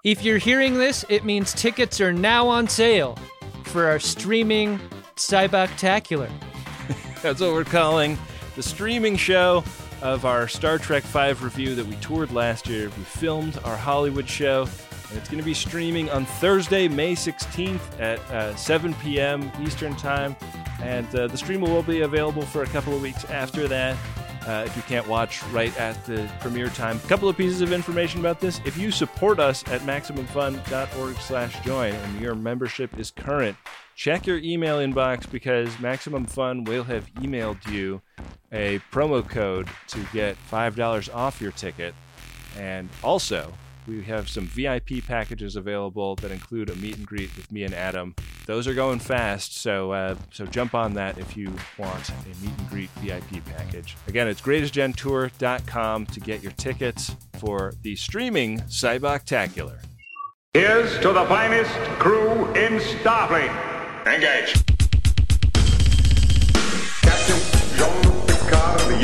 If you're hearing this, it means tickets are now on sale for our streaming Cyboctacular. That's what we're calling the streaming show of our Star Trek V review that we toured last year. We filmed our Hollywood show, and it's going to be streaming on Thursday, May 16th at 7 p.m. Eastern Time. And the stream will be available for a couple of weeks after that. If you can't watch right at the premiere time. A couple of pieces of information about this. If you support us at MaximumFun.org/join and your membership is current, check your email inbox because Maximum Fun will have emailed you a promo code to get $5 off your ticket. And also, we have some VIP packages available that include a meet and greet with me and Adam. Those are going fast, so jump on that if you want a meet and greet VIP package. Again, it's greatestgentour.com to get your tickets for the streaming Cyboctacular. Here's to the finest crew in Starfleet. Engage. Captain Jean-Luc Picard of the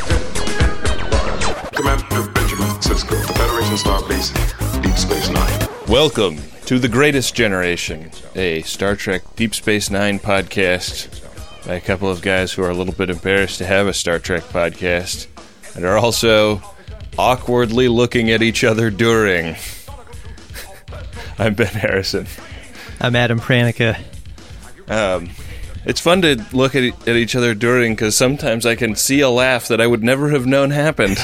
USS Commander Benjamin Sisko, the Federation Starbase, Deep Space Nine. Welcome to The Greatest Generation, a Star Trek Deep Space Nine podcast by a couple of guys who are a little bit embarrassed to have a Star Trek podcast and are also awkwardly looking at each other during. I'm Ben Harrison. I'm Adam Pranica. It's fun to look at each other during because sometimes I can see a laugh that I would never have known happened.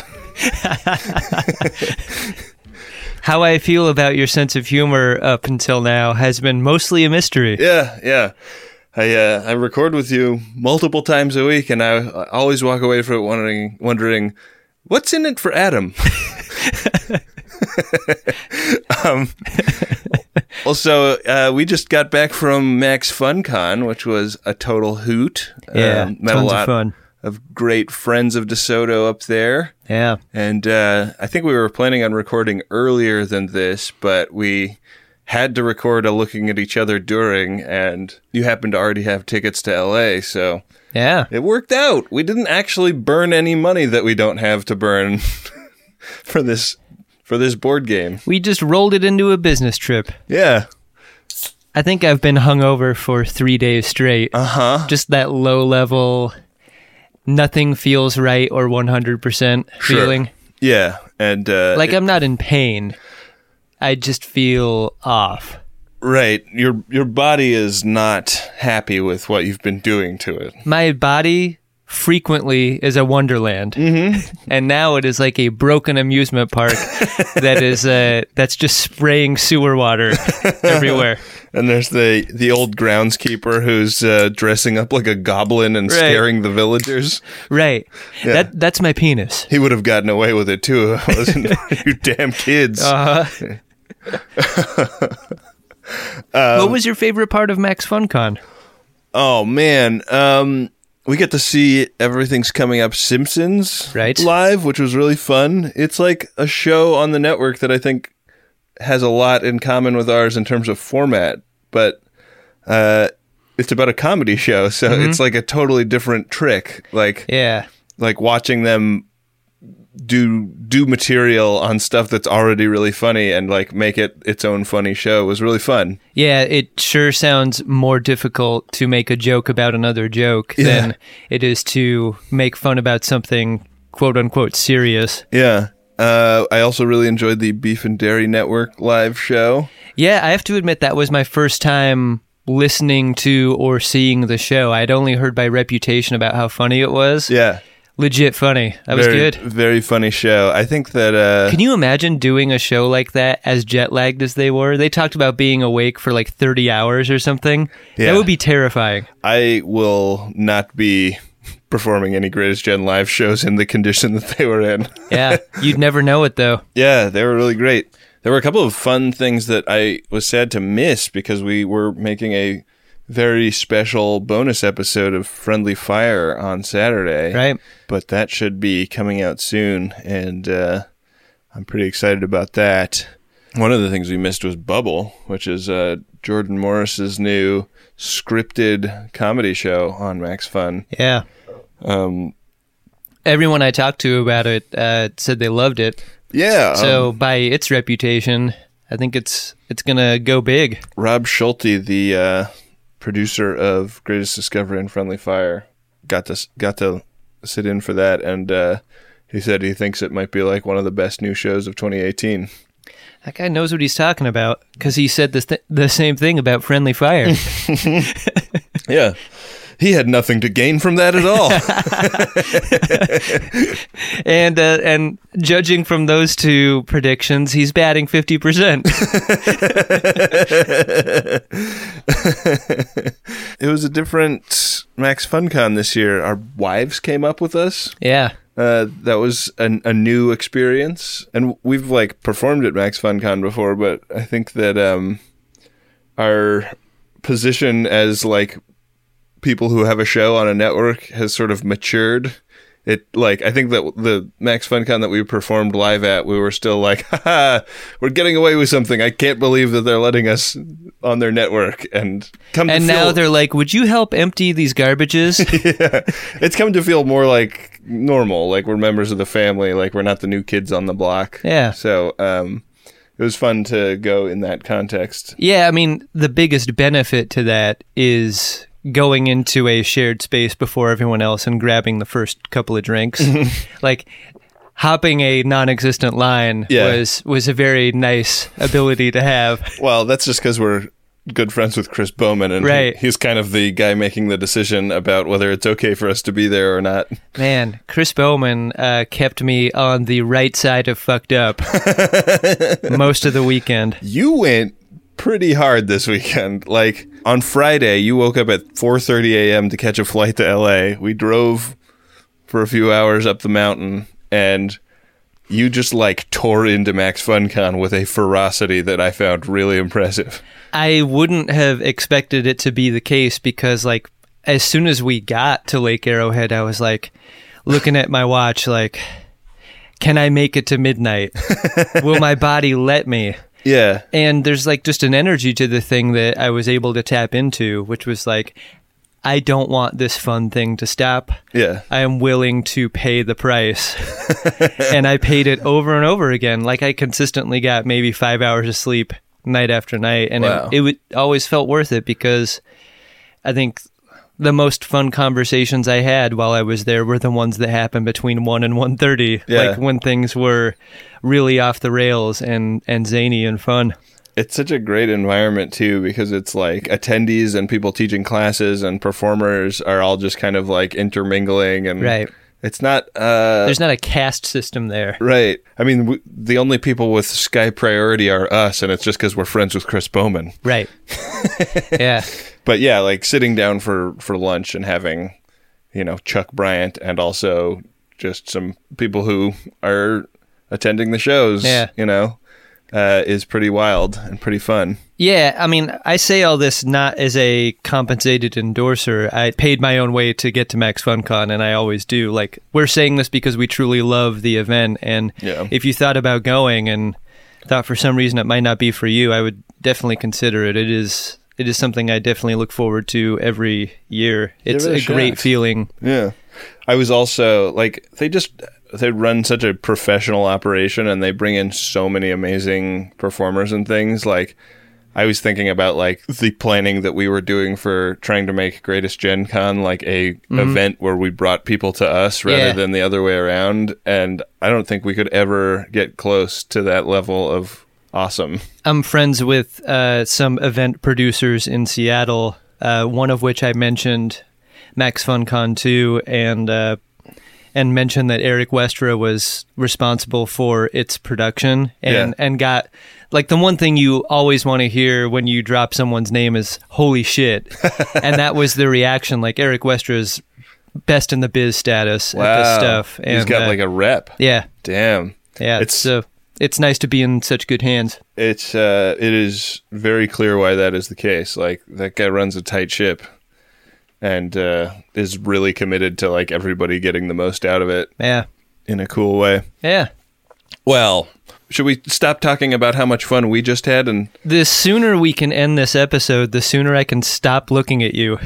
How I feel about your sense of humor up until now has been mostly a mystery. Yeah. I record with you multiple times a week, and I always walk away from it wondering what's in it for Adam. Also, we just got back from Max FunCon, which was a total hoot. Yeah, met tons a lot of fun. Of great friends of DeSoto up there. Yeah. And I think we were planning on recording earlier than this, but we had to record a looking at each other during, and you happen to already have tickets to LA, so yeah, it worked out. We didn't actually burn any money that we don't have to burn for this board game. We just rolled it into a business trip. Yeah. I think I've been hungover for 3 days straight. Uh-huh. Just that low level, nothing feels right or 100% feeling. Sure. Yeah. And like I'm not in pain. I just feel off. Right. Your body is not happy with what you've been doing to it. My body frequently is a wonderland. Mm-hmm. And now it is like a broken amusement park that's just spraying sewer water everywhere. And there's the old groundskeeper who's dressing up like a goblin and scaring the villagers. Right. Yeah. That's my penis. He would have gotten away with it too if it wasn't for you damn kids. What was your favorite part of Max FunCon? Oh, man. We get to see Everything's Coming Up Simpsons live, which was really fun. It's like a show on the network that I think has a lot in common with ours in terms of format, but it's about a comedy show, so it's like a totally different trick. Like watching them do material on stuff that's already really funny and like make it its own funny show was really fun. Yeah, it sure sounds more difficult to make a joke about another joke than it is to make fun about something quote unquote serious. Yeah. I also really enjoyed the Beef and Dairy Network live show. Yeah, I have to admit that was my first time listening to or seeing the show. I'd only heard by reputation about how funny it was. Yeah. Legit funny. That was good. Very funny show. I think that... Can you imagine doing a show like that as jet-lagged as they were? They talked about being awake for like 30 hours or something. Yeah. That would be terrifying. I will not be performing any Greatest Gen live shows in the condition that they were in. Yeah, you'd never know it though. Yeah, they were really great. There were a couple of fun things that I was sad to miss because we were making a very special bonus episode of Friendly Fire on Saturday. Right. But that should be coming out soon, and I'm pretty excited about that. One of the things we missed was Bubble, which is Jordan Morris's new scripted comedy show on Max Fun. Yeah. Everyone I talked to about it said they loved it. Yeah. So by its reputation, I think it's gonna go big. Rob Schulte, the producer of Greatest Discovery and Friendly Fire, got to sit in for that, and he said he thinks it might be like one of the best new shows of 2018. That guy knows what he's talking about, because he said the same thing about Friendly Fire. Yeah. He had nothing to gain from that at all. And judging from those two predictions, he's batting 50%. It was a different Max FunCon this year. Our wives came up with us. Yeah. That was a new experience. And we've like performed at Max FunCon before, but I think that our position as like people who have a show on a network has sort of matured. It like I think that the Max FunCon that we performed live at, we were still like, haha, we're getting away with something. I can't believe that they're letting us on their network. And now they're like, would you help empty these garbages? Yeah, it's come to feel more like normal, like we're members of the family, like we're not the new kids on the block. Yeah. So it was fun to go in that context. Yeah, I mean, the biggest benefit to that is going into a shared space before everyone else and grabbing the first couple of drinks. Like hopping a non-existent line was a very nice ability to have. Well, that's just because we're good friends with Chris Bowman, and right. He's kind of the guy making the decision about whether it's okay for us to be there or not. Man, Chris Bowman kept me on the right side of fucked up most of the weekend. You went pretty hard this weekend. Like on Friday, you woke up at 4:30 a.m. to catch a flight to LA. We drove for a few hours up the mountain, and you just like tore into Max FunCon with a ferocity that I found really impressive. I wouldn't have expected it to be the case, because like as soon as we got to Lake Arrowhead, I was like looking at my watch like, can I make it to midnight? Will my body let me? Yeah. And there's like just an energy to the thing that I was able to tap into, which was like, I don't want this fun thing to stop. Yeah. I am willing to pay the price. And I paid it over and over again. Like I consistently got maybe 5 hours of sleep night after night. And wow. it always felt worth it, because I think the most fun conversations I had while I was there were the ones that happened between 1 and 1:30. Yeah. Like when things were really off the rails and zany and fun. It's such a great environment too, because it's like attendees and people teaching classes and performers are all just kind of like intermingling, and right. It's not there's not a caste system there. Right. I mean, the only people with Sky priority are us, and it's just because we're friends with Chris Bowman. Right. Yeah. But yeah, like sitting down for lunch and having, Chuck Bryant and also just some people who are attending the shows, is pretty wild and pretty fun. Yeah, I mean, I say all this not as a compensated endorser. I paid my own way to get to Max FunCon, and I always do. Like, we're saying this because we truly love the event, and if you thought about going and thought for some reason it might not be for you, I would dedefinitely consider it. It is something I definitely look forward to every year. It's a great feeling. Yeah. I was also, like, they run such a professional operation, and they bring in so many amazing performers and things. Like, I was thinking about like the planning that we were doing for trying to make Greatest Gen Con like a event where we brought people to us rather than the other way around. And I don't think we could ever get close to that level of awesome. I'm friends with some event producers in Seattle, one of which I mentioned, Max FunCon 2, and mentioned that Eric Westra was responsible for its production and got, like, the one thing you always want to hear when you drop someone's name is holy shit. And that was the reaction. Like, Eric Westra's best in the biz status at this stuff. And he's got like a rep. Yeah. Damn. Yeah. It's nice to be in such good hands. It is very clear why that is the case. Like, that guy runs a tight ship. And is really committed to like everybody getting the most out of it. Yeah. In a cool way. Yeah. Well, should we stop talking about how much fun we just had? And the sooner we can end this episode, the sooner I can stop looking at you.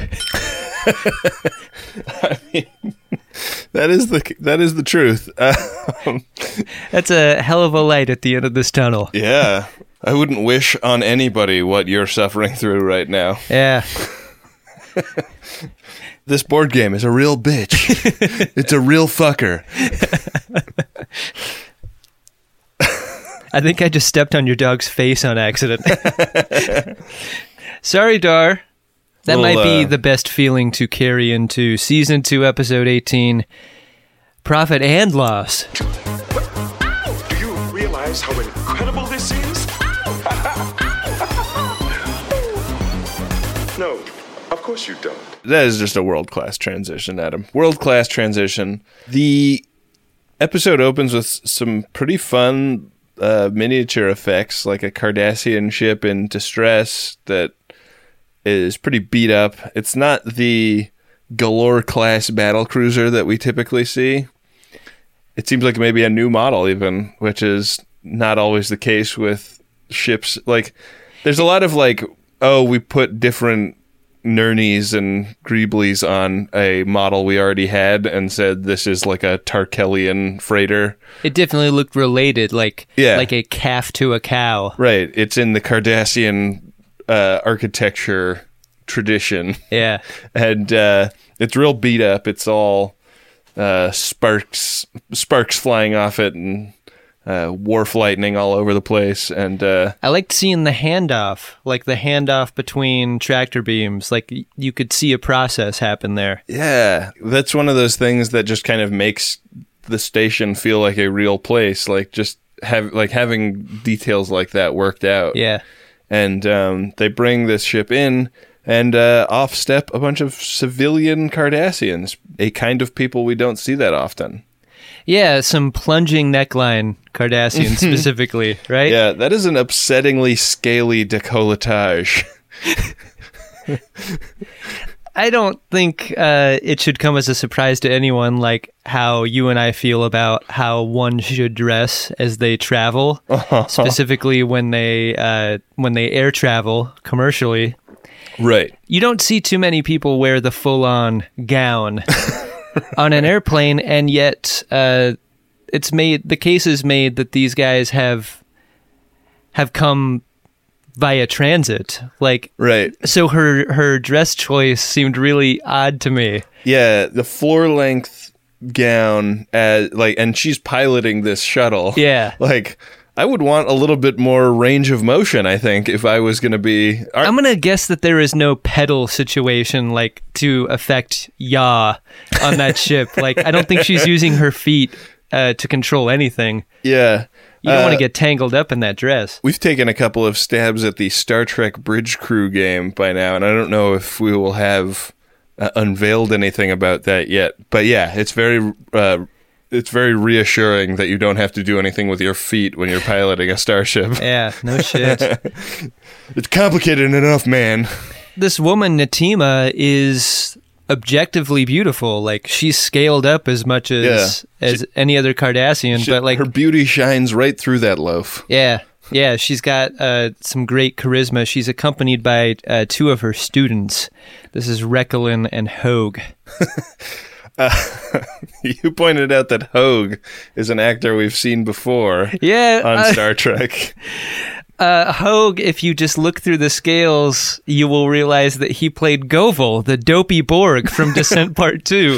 I mean, that is the truth. That's a hell of a light at the end of this tunnel. Yeah. I wouldn't wish on anybody what you're suffering through right now. Yeah. This board game is a real bitch. It's a real fucker. I think I just stepped on your dog's face on accident. Sorry, Dar. That might be the best feeling to carry into Season 2, Episode 18, Profit and Loss. Do you realize how incredible this is? No, of course you don't. That is just a world-class transition, Adam. World-class transition. The episode opens with some pretty fun miniature effects, like a Cardassian ship in distress that is pretty beat up. It's not the Galore-class battlecruiser that we typically see. It seems like maybe a new model even, which is not always the case with ships. Like, there's a lot of like, oh, we put different Nernies and Greeblies on a model we already had and said this is like a Tarkelian freighter. It definitely looked related, like a calf to a cow. Right. It's in the Cardassian architecture tradition. Yeah. And it's real beat up. It's all sparks flying off it and wharf lightning all over the place. And I liked seeing the handoff between tractor beams. Like, you could see a process happen there. Yeah, that's one of those things that just kind of makes the station feel like a real place. Like, just having details like that worked out. Yeah. And they bring this ship in, and off step a bunch of civilian Cardassians, a kind of people we don't see that often. Yeah, some plunging neckline Cardassians specifically, right? Yeah, that is an upsettingly scaly décolletage. I don't think it should come as a surprise to anyone, like how you and I feel about how one should dress as they travel, specifically when they air travel commercially. Right. You don't see too many people wear the full-on gown on an airplane, and yet the case is made that these guys have come via transit. Like, right. So her dress choice seemed really odd to me. Yeah, the floor length gown, and she's piloting this shuttle. Yeah. Like, I would want a little bit more range of motion, I think, if I was going to be... I'm going to guess that there is no pedal situation, like, to affect yaw on that ship. Like, I don't think she's using her feet to control anything. Yeah. You don't want to get tangled up in that dress. We've taken a couple of stabs at the Star Trek Bridge Crew game by now, and I don't know if we will have unveiled anything about that yet. But yeah, it's very reassuring that you don't have to do anything with your feet when you're piloting a starship. Yeah, no shit. It's complicated enough, man. This woman, Natima, is objectively beautiful. Like, she's scaled up as much as any other Cardassian, but like her beauty shines right through that loaf. Yeah, she's got some great charisma. She's accompanied by two of her students. This is Rekelin and Hogue. You pointed out that Hogue is an actor we've seen before on Star Trek. Hogue, if you just look through the scales, you will realize that he played Govel, the dopey Borg from Descent Part 2.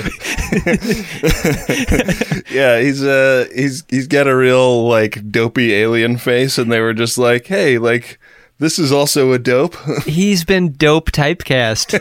Yeah, he's got a real like dopey alien face, and they were just like, hey, like, this is also a dope. He's been dope typecast.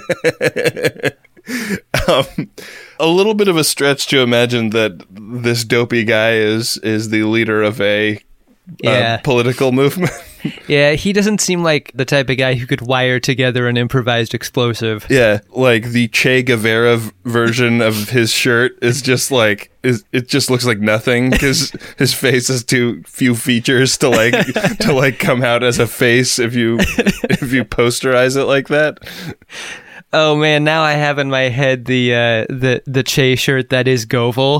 A little bit of a stretch to imagine that this dopey guy is the leader of a political movement. Yeah, he doesn't seem like the type of guy who could wire together an improvised explosive. Yeah, like the Che Guevara version of his shirt is just like, it just looks like nothing because his face has too few features to come out as a face if you posterize it like that. Oh man, now I have in my head the Che shirt that is Govel.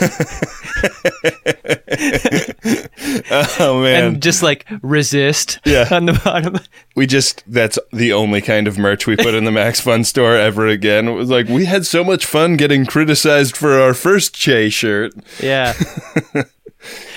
Oh man. And just like resist on the bottom. That's the only kind of merch we put in the Max Fun store ever again. It was like, we had so much fun getting criticized for our first Che shirt. Yeah.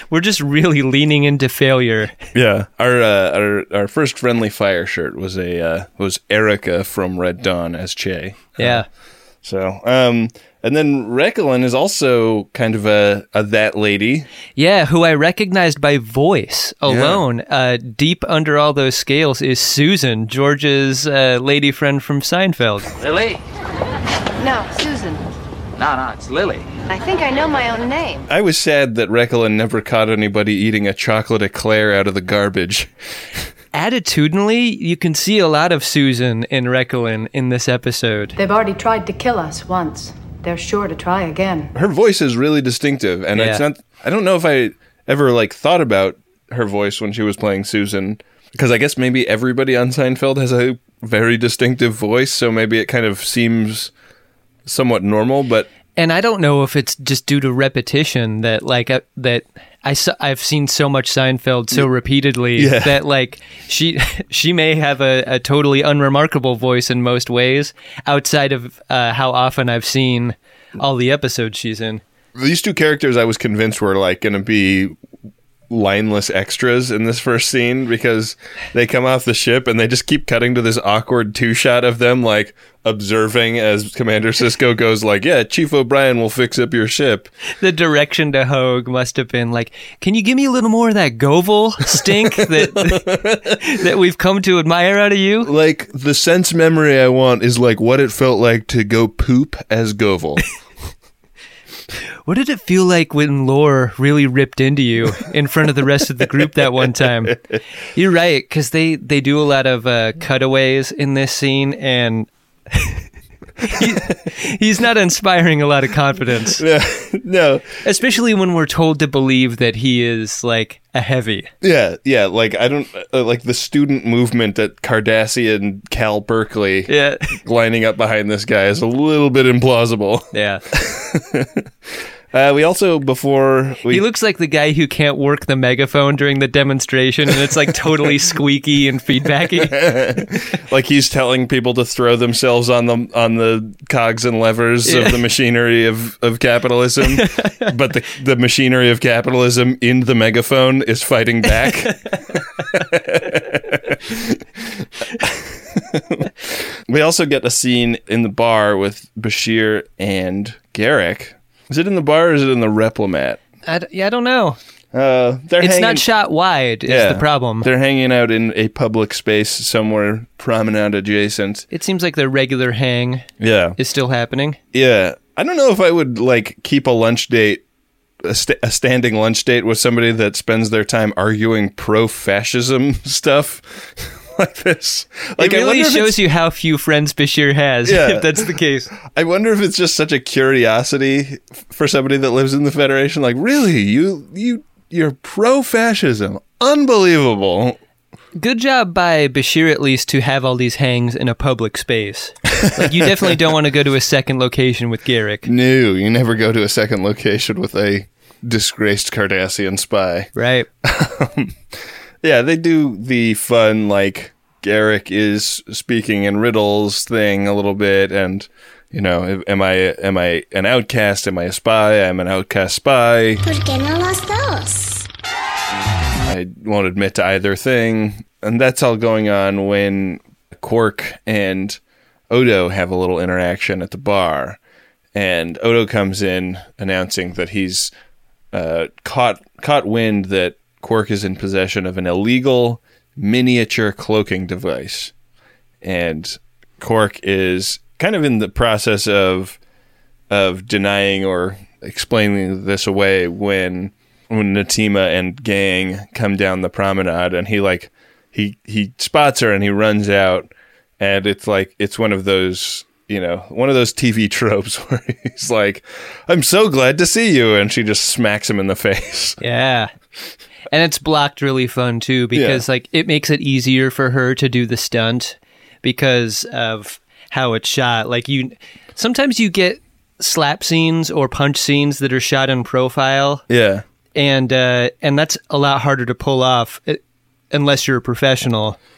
We're just really leaning into failure. Yeah, our first friendly fire shirt was Erica from Red Dawn as Che. Yeah. So, and then Rekelin is also kind of a that lady. Yeah, who I recognized by voice alone. Deep under all those scales is Susan, George's lady friend from Seinfeld. Lily? No, Susan. No, it's Lily. I think I know my own name. I was sad that Rekelin never caught anybody eating a chocolate eclair out of the garbage. Attitudinally, you can see a lot of Susan in Rekelin in this episode. They've already tried to kill us once. They're sure to try again. Her voice is really distinctive, and it's not. I don't know if I ever thought about her voice when she was playing Susan, because I guess maybe everybody on Seinfeld has a very distinctive voice, so maybe it kind of seems somewhat normal. But and I don't know if it's just due to repetition that I've seen so much Seinfeld so repeatedly that she may have a totally unremarkable voice in most ways outside of how often I've seen all the episodes she's in. These two characters I was convinced were going to be lineless extras in this first scene, because they come off the ship and they just keep cutting to this awkward two-shot of them observing as Commander Sisko goes Chief O'Brien will fix up your ship. The direction to Hogue must have been can you give me a little more of that Govel stink that we've come to admire out of you? The sense memory I want is what it felt like to go poop as Govel. What did it feel like when Lore really ripped into you in front of the rest of the group that one time? You're right, because they do a lot of cutaways in this scene, and he's not inspiring a lot of confidence. No. Especially when we're told to believe that he is a heavy. Yeah. I don't the student movement at Cardassian and Cal Berkeley lining up behind this guy is a little bit implausible. Yeah. We also, he looks like the guy who can't work the megaphone during the demonstration, and it's totally squeaky and feedbacky. He's telling people to throw themselves on the cogs and levers of the machinery of capitalism, but the machinery of capitalism in the megaphone is fighting back. We also get a scene in the bar with Bashir and Garak. Is it in the bar or is it in the Replimat? I don't know. It's not shot wide is the problem. They're hanging out in a public space somewhere, promenade adjacent. It seems like their regular hang is still happening. Yeah. I don't know if I would keep a lunch date, a standing lunch date with somebody that spends their time arguing pro-fascism stuff. Like this. It really shows you how few friends Bashir has, if that's the case. I wonder if it's just such a curiosity for somebody that lives in the Federation. Really? You're pro-fascism. Unbelievable. Good job by Bashir, at least, to have all these hangs in a public space. You definitely don't want to go to a second location with Garak. No, you never go to a second location with a disgraced Cardassian spy. Right. Yeah, they do the fun, Garak is speaking in riddles thing a little bit, and, am I an outcast? Am I a spy? I'm an outcast spy. ¿Por qué no los dos? I won't admit to either thing. And that's all going on when Quark and Odo have a little interaction at the bar. And Odo comes in announcing that he's caught wind that Quark is in possession of an illegal miniature cloaking device. And Quark is kind of in the process of denying or explaining this away when Natima and gang come down the promenade, and he spots her and he runs out, and it's one of those TV tropes where he's I'm so glad to see you, and she just smacks him in the face. Yeah. And it's blocked really fun too, because it makes it easier for her to do the stunt because of how it's shot. Sometimes you get slap scenes or punch scenes that are shot in profile. Yeah. And that's a lot harder to pull off unless you're a professional.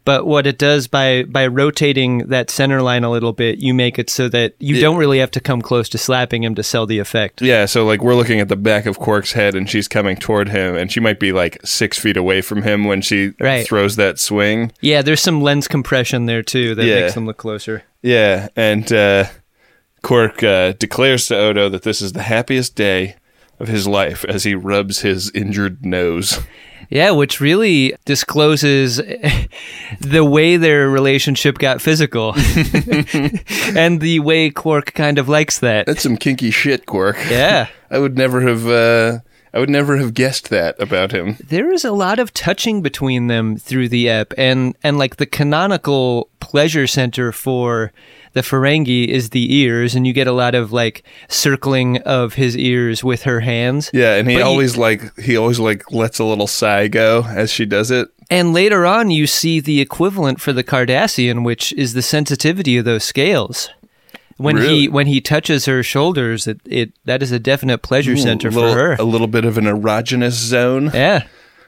But what it does by rotating that center line a little bit, you make it so that you don't really have to come close to slapping him to sell the effect. Yeah, so like we're looking at the back of Quark's head and she's coming toward him and she might be like 6 feet away from him when she throws that swing. Yeah, there's some lens compression there too that makes them look closer. Yeah, and Quark declares to Odo that this is the happiest day of his life as he rubs his injured nose. Yeah, which really discloses the way their relationship got physical and the way Quark kind of likes that. That's some kinky shit, Quark. Yeah. I would never have guessed that about him. There is a lot of touching between them through the ep, and like the canonical pleasure center for the Ferengi is the ears, and you get a lot of like circling of his ears with her hands. Yeah, and he always lets a little sigh go as she does it. And later on, you see the equivalent for the Cardassian, which is the sensitivity of those scales. When he touches her shoulders, that is a definite pleasure center for her. A little bit of an erogenous zone. Yeah.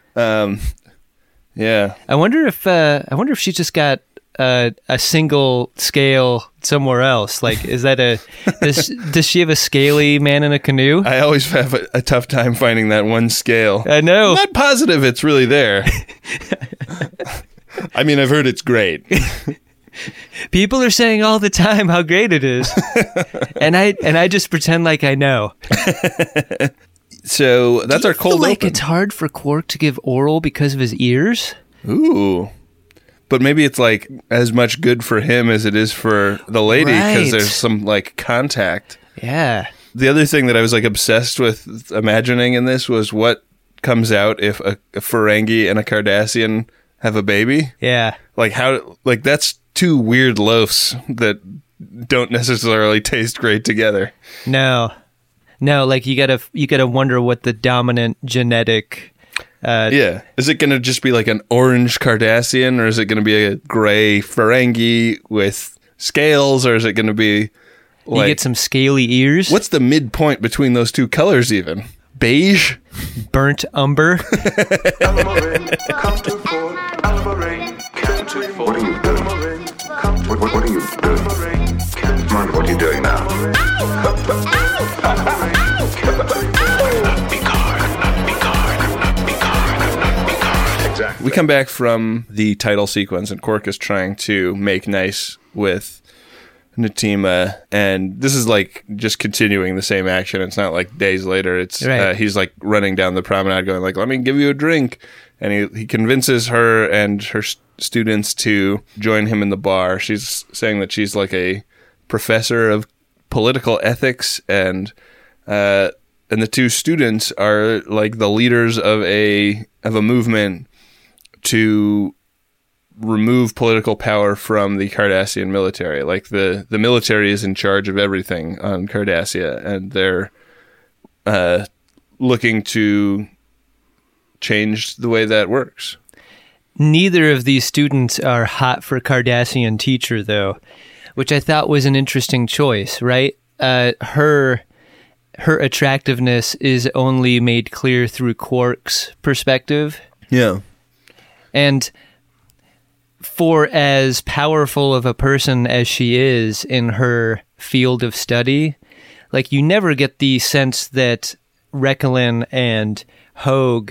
Yeah. I wonder if she just got a single scale somewhere else. Like, is that does she have a scaly man in a canoe? I always have a tough time finding that one scale. I know. I'm not positive it's really there. I mean, I've heard it's great. People are saying all the time how great it is. and I just pretend like I know. So that's our cold open. Like it's hard for Quark to give oral because of his ears? Ooh. But maybe it's like as much good for him as it is for the lady because there's some like contact. Yeah. The other thing that I was like obsessed with imagining in this was what comes out if a Ferengi and a Cardassian have a baby. Yeah. Like that's two weird loafs that don't necessarily taste great together. No, like you gotta wonder what the dominant genetic. Is it gonna just be like an orange Cardassian, or is it gonna be a gray Ferengi with scales, or is it gonna be like, you get some scaly ears? What's the midpoint between those two colors? Even beige, burnt umber. What are you doing? What are you doing? Mind what are you doing now? Exactly. We come back from the title sequence, and Quark is trying to make nice with Natima, and this is like just continuing the same action. It's not like days later. It's he's like running down the promenade, going like, "Let me give you a drink," and he convinces her and her students to join him in the bar. She's saying that she's like a professor of political ethics, and the two students are like the leaders of a movement to remove political power from the Cardassian military. Like the military is in charge of everything on Cardassia, and they're looking to change the way that works. Neither of these students are hot for Cardassian teacher, though, which I thought was an interesting choice, right? Her attractiveness is only made clear through Quark's perspective. Yeah. And for as powerful of a person as she is in her field of study, like you never get the sense that Requelin and Hogue,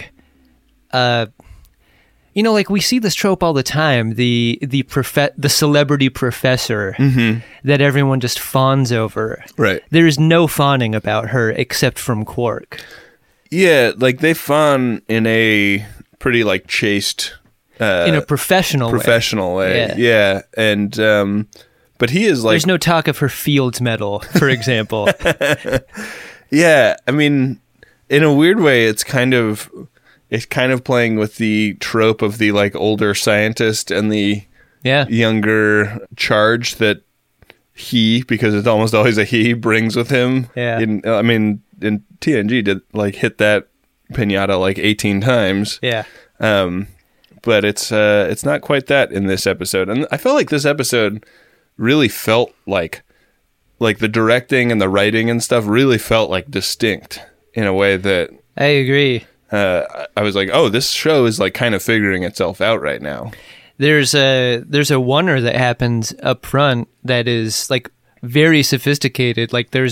like we see this trope all the time, the celebrity professor that everyone just fawns over. Right. There is no fawning about her except from Quark. Yeah, like they fawn in a pretty like chaste, in a professional way. Yeah. And but he is like, there's no talk of her Fields Medal, for example. Yeah, I mean, in a weird way, it's kind of playing with the trope of the like older scientist and the younger charge that he, because it's almost always a he, brings with him. Yeah. In TNG did like hit that pinata like 18 times. Yeah. But it's not quite that in this episode. And I felt like this episode really felt like the directing and the writing and stuff really felt like distinct in a way that I agree. I was like, oh, this show is like kind of figuring itself out right now. There's a oneer that happens up front that is like very sophisticated. Like there's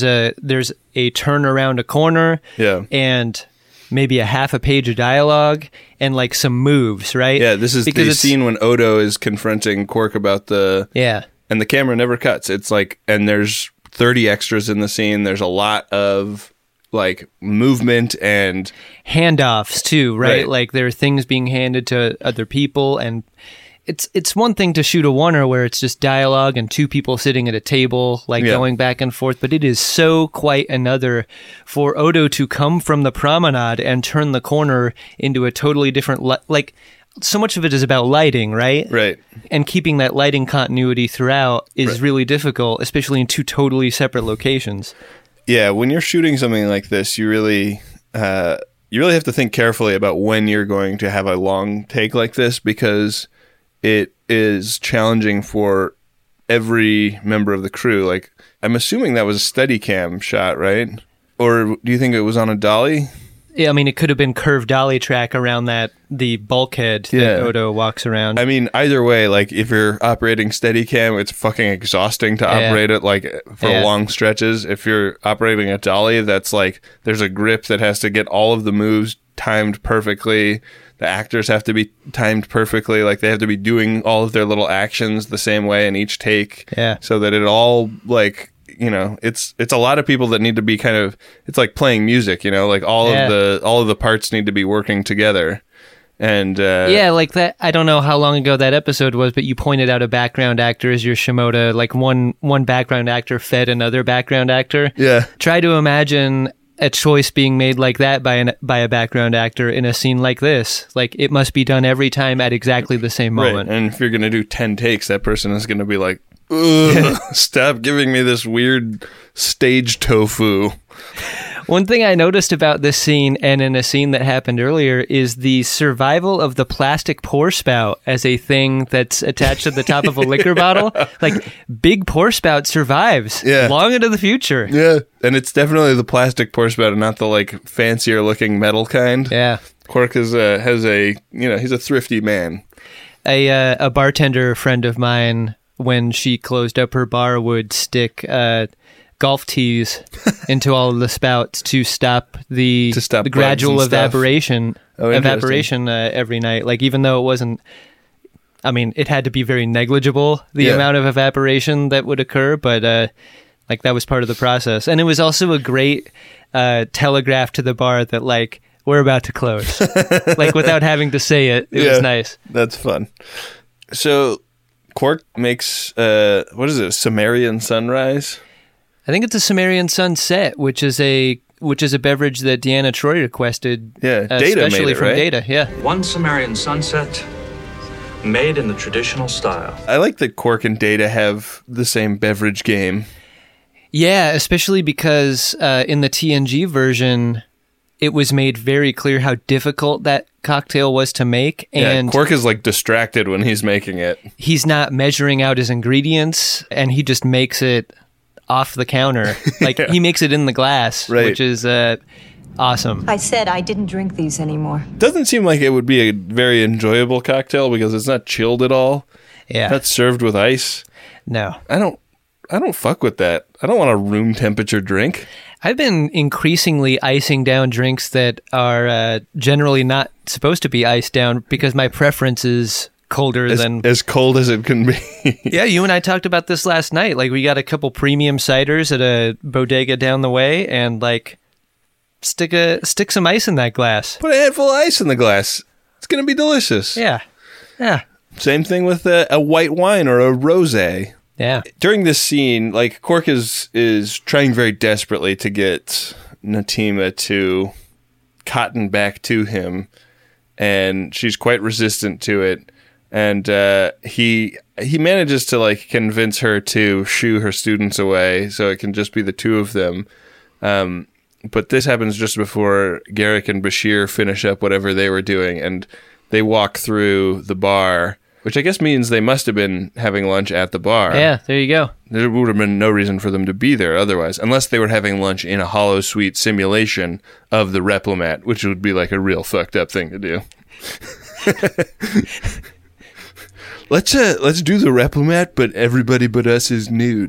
a turn around a corner, and maybe a half a page of dialogue and like some moves, right? Yeah, this is the scene when Odo is confronting Quark about and the camera never cuts. It's like, and there's 30 extras in the scene. There's a lot of like movement and handoffs too, right? Like there are things being handed to other people, and it's one thing to shoot a oneer where it's just dialogue and two people sitting at a table, like going back and forth, but it is so quite another for Odo to come from the promenade and turn the corner into a totally different, like so much of it is about lighting, right? Right. And keeping that lighting continuity throughout is really difficult, especially in two totally separate locations. Yeah, when you're shooting something like this, you really have to think carefully about when you're going to have a long take like this, because it is challenging for every member of the crew. Like, I'm assuming that was a Steadicam shot, right? Or do you think it was on a dolly? Yeah, I mean, it could have been curved dolly track around the bulkhead that Odo walks around. I mean, either way, like, if you're operating Steadicam, it's fucking exhausting to operate it, like, for long stretches. If you're operating a dolly, that's like, there's a grip that has to get all of the moves timed perfectly. The actors have to be timed perfectly. Like, they have to be doing all of their little actions the same way in each take. Yeah. So that it all, like, you know, it's a lot of people that need to be kind of, it's like playing music, you know, like all of the parts need to be working together. And like that. I don't know how long ago that episode was, but you pointed out a background actor as your Shimoda. Like one background actor fed another background actor. Yeah. Try to imagine a choice being made like that by a background actor in a scene like this. Like, it must be done every time at exactly the same moment. Right. And if you're going to do 10 takes, that person is going to be like, ugh, stop giving me this weird stage tofu. One thing I noticed about this scene, and in a scene that happened earlier, is the survival of the plastic pour spout as a thing that's attached to the top of a liquor bottle. Like, big pour spout survives long into the future. Yeah, and it's definitely the plastic pour spout and not the, like, fancier looking metal kind. Yeah. Quark has a, you know, he's a thrifty man. A bartender friend of mine, when she closed up her bar, would stick golf tees into all of the spouts to stop the gradual evaporation every night. Like, even though it wasn't, I mean, it had to be very negligible, the amount of evaporation that would occur, but like, that was part of the process. And it was also a great telegraph to the bar that, like, we're about to close. Like, without having to say it. It was nice. That's fun. So Quark makes what is it, Sumerian Sunrise? I think it's a Sumerian Sunset, which is a beverage that Deanna Troi requested. Yeah, Data especially made it, from right? Data. Yeah, one Sumerian Sunset, made in the traditional style. I like that Quark and Data have the same beverage game. Yeah, especially because in the TNG version, it was made very clear how difficult that cocktail was to make. And Quark is like distracted when he's making it. He's not measuring out his ingredients, and he just makes it off the counter. Like, he makes it in the glass, which is awesome. I said I didn't drink these anymore. Doesn't seem like it would be a very enjoyable cocktail because it's not chilled at all. Yeah. Not served with ice. No. I don't fuck with that. I don't want a room temperature drink. I've been increasingly icing down drinks that are generally not supposed to be iced down because my preference is colder than... As cold as it can be. Yeah, you and I talked about this last night. Like, we got a couple premium ciders at a bodega down the way, and, like, stick some ice in that glass. Put a handful of ice in the glass. It's going to be delicious. Yeah. Yeah. Same thing with a white wine or a rosé. Yeah. During this scene, like, Quark is trying very desperately to get Natima to cotton back to him, and she's quite resistant to it. And he manages to, like, convince her to shoo her students away so it can just be the two of them. But this happens just before Garak and Bashir finish up whatever they were doing, and they walk through the bar, which I guess means they must have been having lunch at the bar. Yeah, there you go. There would have been no reason for them to be there otherwise, unless they were having lunch in a holosuite simulation of the Replimat, which would be like a real fucked up thing to do. let's do the Replomat, but everybody but us is nude.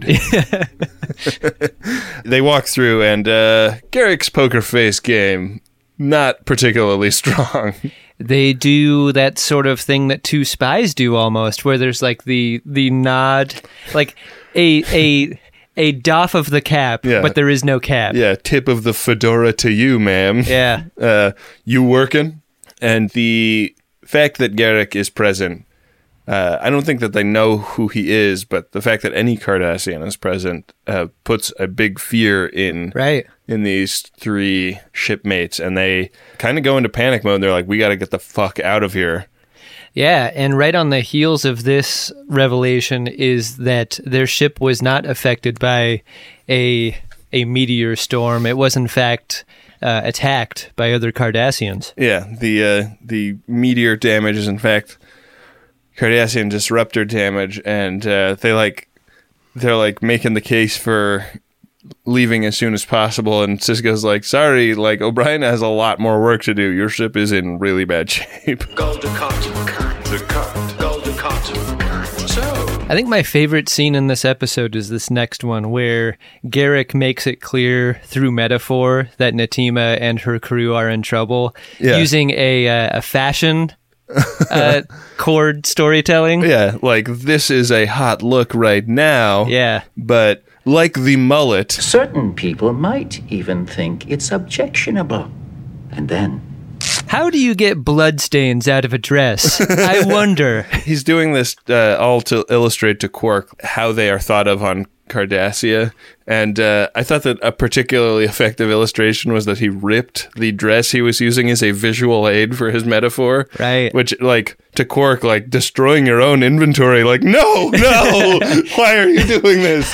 They walk through, and Garrick's poker face game, not particularly strong. They do that sort of thing that two spies do almost, where there's like the nod, like a doff of the cap, but there is no cap. Yeah, tip of the fedora to you, ma'am. Yeah. You working? And the fact that Garrick is present, I don't think that they know who he is, but the fact that any Cardassian is present puts a big fear in these three shipmates, and they kind of go into panic mode. They're like, we got to get the fuck out of here. Yeah, and right on the heels of this revelation is that their ship was not affected by a meteor storm. It was, in fact, attacked by other Cardassians. Yeah, the meteor damage is, in fact, Cardassian disruptor damage, and they're making the case for leaving as soon as possible, and Sisko's like, sorry, like, O'Brien has a lot more work to do. Your ship is in really bad shape. I think my favorite scene in this episode is this next one, where Garrick makes it clear through metaphor that Natima and her crew are in trouble, using a fashion chord storytelling. Yeah, like, this is a hot look right now. Yeah. But like the mullet, certain people might even think it's objectionable. And then, how do you get bloodstains out of a dress? I wonder. He's doing this all to illustrate to Quark how they are thought of on Cardassia, and I thought that a particularly effective illustration was that he ripped the dress he was using as a visual aid for his metaphor. Right. Which, like, to Quark, like, destroying your own inventory, like, no, why are you doing this?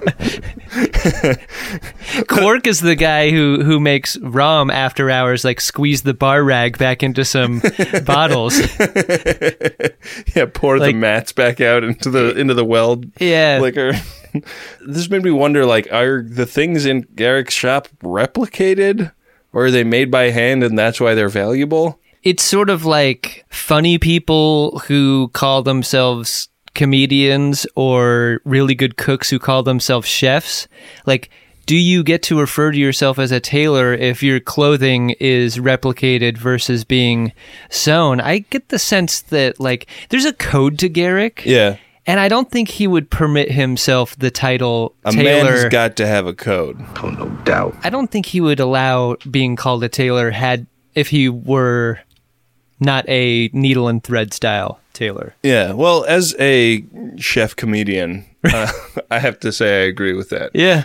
Quark is the guy who makes Rom after hours, like, squeeze the bar rag back into some bottles. Yeah, pour the mats back out into the well liquor. This made me wonder, like, are the things in Garrick's shop replicated, or are they made by hand and that's why they're valuable? It's sort of like funny people who call themselves comedians or really good cooks who call themselves chefs. Like, do you get to refer to yourself as a tailor if your clothing is replicated versus being sewn? I get the sense that, like, there's a code to Garrick. Yeah. And I don't think he would permit himself the title a tailor. Man's got to have a code. Oh, no doubt. I don't think he would allow being called a tailor if he were not a needle and thread style tailor. Yeah, well, as a chef comedian, I have to say I agree with that. Yeah.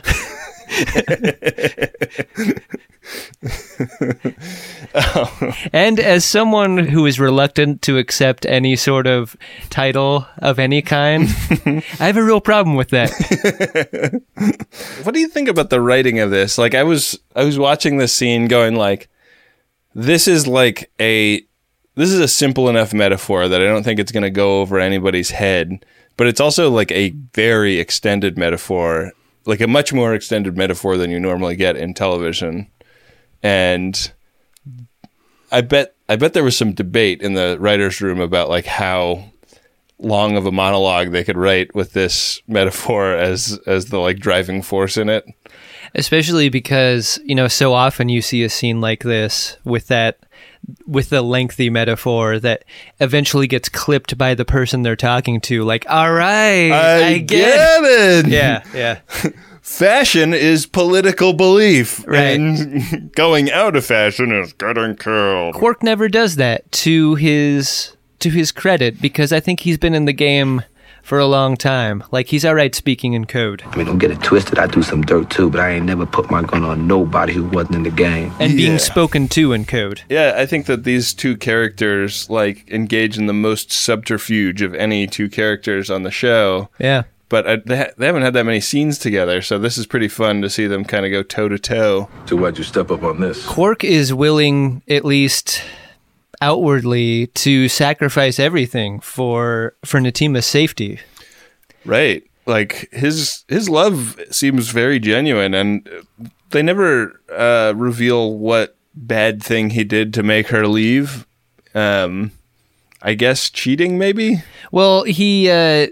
And as someone who is reluctant to accept any sort of title of any kind, I have a real problem with that. What do you think about the writing of this? Like, I was watching this scene going, like, this is a simple enough metaphor that I don't think it's going to go over anybody's head, but it's also like a very extended metaphor, like a much more extended metaphor than you normally get in television. And I bet there was some debate in the writer's room about, like, how long of a monologue they could write with this metaphor as the, like, driving force in it. Especially because, you know, so often you see a scene like this with the lengthy metaphor that eventually gets clipped by the person they're talking to. Like, all right, I get it. Yeah. Fashion is political belief. Right. And going out of fashion is getting killed. Quark never does that, to his credit, because I think he's been in the game for a long time. Like, he's all right speaking in code. I mean, don't get it twisted. I do some dirt too, but I ain't never put my gun on nobody who wasn't in the game. And being spoken to in code. Yeah, I think that these two characters, like, engage in the most subterfuge of any two characters on the show. Yeah. But they haven't had that many scenes together, so this is pretty fun to see them kind of go toe-to-toe. So why'd you step up on this? Quark is willing, at least outwardly, to sacrifice everything for Natima's safety. Right. Like, his love seems very genuine, and they never reveal what bad thing he did to make her leave. I I guess cheating, maybe? Well, he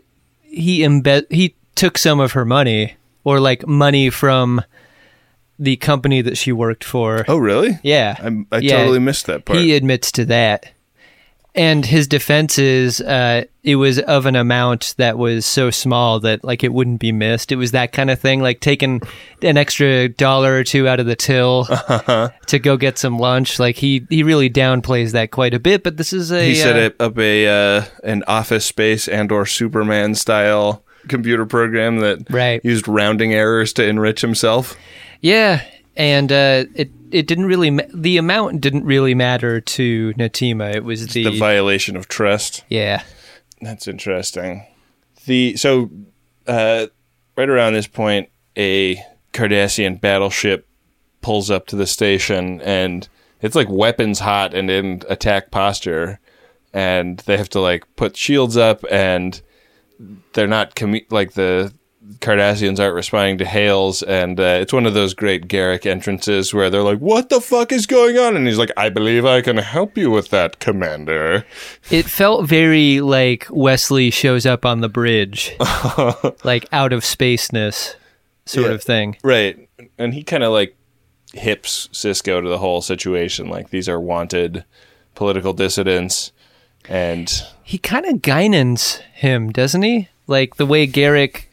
took some of her money, or like money from the company that she worked for. Oh, really? Yeah. I totally missed that part. He admits to that. And his defense is it was of an amount that was so small that like it wouldn't be missed. It was that kind of thing, like taking an extra $1 or $2 out of the till to go get some lunch. Like he really downplays that quite a bit. But this is he set up an Office Space and/or Superman style computer program that used rounding errors to enrich himself. Yeah, and it didn't really the amount didn't really matter to Natima. It was the violation of trust. Yeah, that's interesting. Right around this point, a Cardassian battleship pulls up to the station, and it's like weapons hot and in attack posture, and they have to like put shields up, and they're not the Cardassians aren't responding to hails, and it's one of those great Garrick entrances where they're like, "What the fuck is going on?" And he's like, "I believe I can help you with that, Commander." It felt very like Wesley shows up on the bridge, like out of spaceness sort of thing. Right. And he kind of like hips Sisko to the whole situation. Like, these are wanted political dissidents. And he kind of Guinans him, doesn't he? Like the way Garrick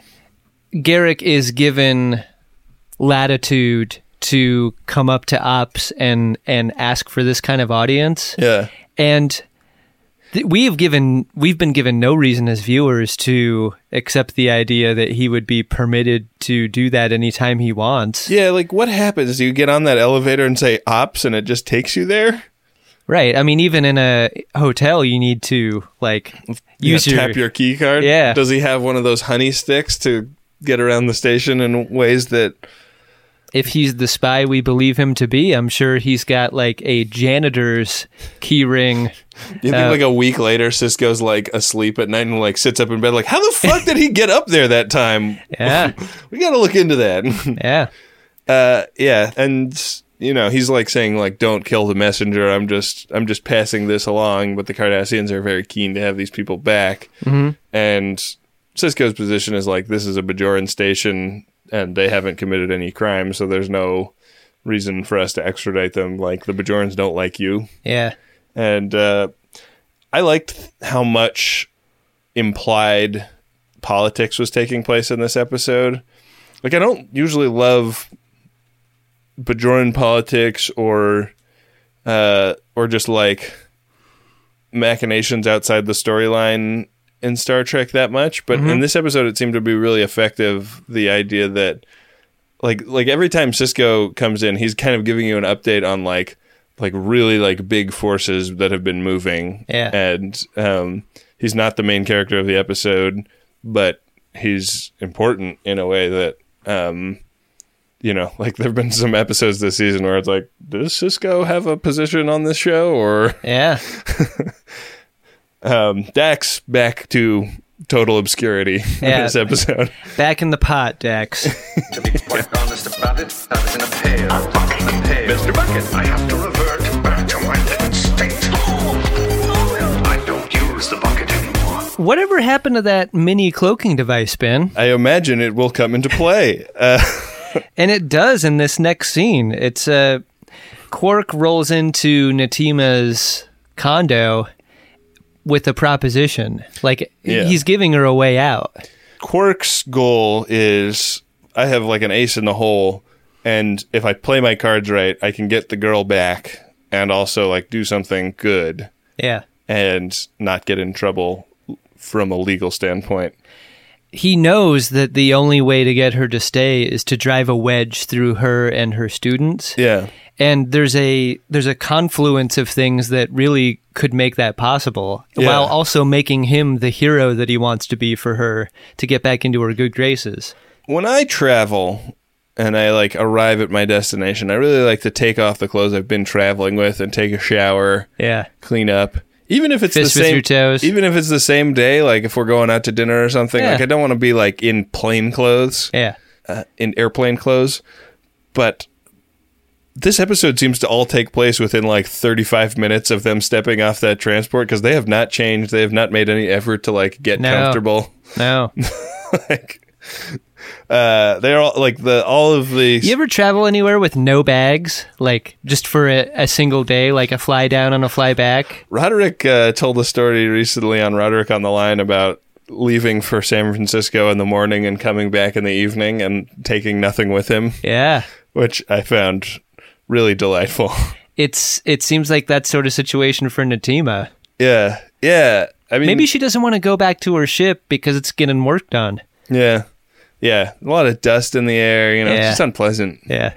is given latitude to come up to Ops and ask for this kind of audience. Yeah. And we've been given no reason as viewers to accept the idea that he would be permitted to do that anytime he wants. Yeah, like what happens? Do you get on that elevator and say Ops and it just takes you there? Right. I mean, even in a hotel, you need to like tap your key card. Yeah. Does he have one of those honey sticks to get around the station in ways that... If he's the spy we believe him to be, I'm sure he's got like a janitor's key ring. You think like a week later, Sisko's like asleep at night and like sits up in bed like, how the fuck did he get up there that time? Yeah. We got to look into that. Yeah. Yeah. And, you know, he's like saying like, don't kill the messenger. I'm just passing this along. But the Cardassians are very keen to have these people back. Mm-hmm. And Sisko's position is like, this is a Bajoran station and they haven't committed any crime, so there's no reason for us to extradite them. Like, the Bajorans don't like you. Yeah. And I liked how much implied politics was taking place in this episode. Like, I don't usually love Bajoran politics or just like machinations outside the storyline in Star Trek that much, but in this episode it seemed to be really effective. The idea that like every time Sisko comes in, he's kind of giving you an update on like really like big forces that have been moving. Yeah. And he's not the main character of the episode, but he's important in a way that you know, like there've been some episodes this season where it's like, does Sisko have a position on this show? Or yeah. Dax back to total obscurity in this episode. Back in the pot, Dax. To be quite honest about it, I was in a pail. Mr. Bucket, I have to revert back to my living state. I don't use the bucket anymore. Whatever happened to that mini cloaking device, Ben? I imagine it will come into play. And it does in this next scene. It's Quark rolls into Natima's condo with a proposition. Like, he's giving her a way out. Quark's goal is, I have like an ace in the hole, and if I play my cards right, I can get the girl back and also like do something good. Yeah. And not get in trouble from a legal standpoint. He knows that the only way to get her to stay is to drive a wedge through her and her students. Yeah. And there's a confluence of things that really could make that possible, while also making him the hero that he wants to be for her to get back into her good graces. When I travel and I like arrive at my destination, I really like to take off the clothes I've been traveling with and take a shower. Yeah. Clean up. Even if it's Fist the same, with your toes. Even if it's the same day, like if we're going out to dinner or something, like I don't want to be like in plain clothes. Yeah. In airplane clothes. But this episode seems to all take place within like 35 minutes of them stepping off that transport, because they have not changed. They have not made any effort to like get comfortable. No. Like, they're all like all of the. You ever travel anywhere with no bags, like just for a single day, like a fly down and a fly back? Roderick told a story recently on Roderick on the Line about leaving for San Francisco in the morning and coming back in the evening and taking nothing with him. Yeah, which I found really delightful. It seems like that sort of situation for Natima. Yeah. I mean, maybe she doesn't want to go back to her ship because it's getting work done. Yeah. A lot of dust in the air. You know, it's just unpleasant. Yeah.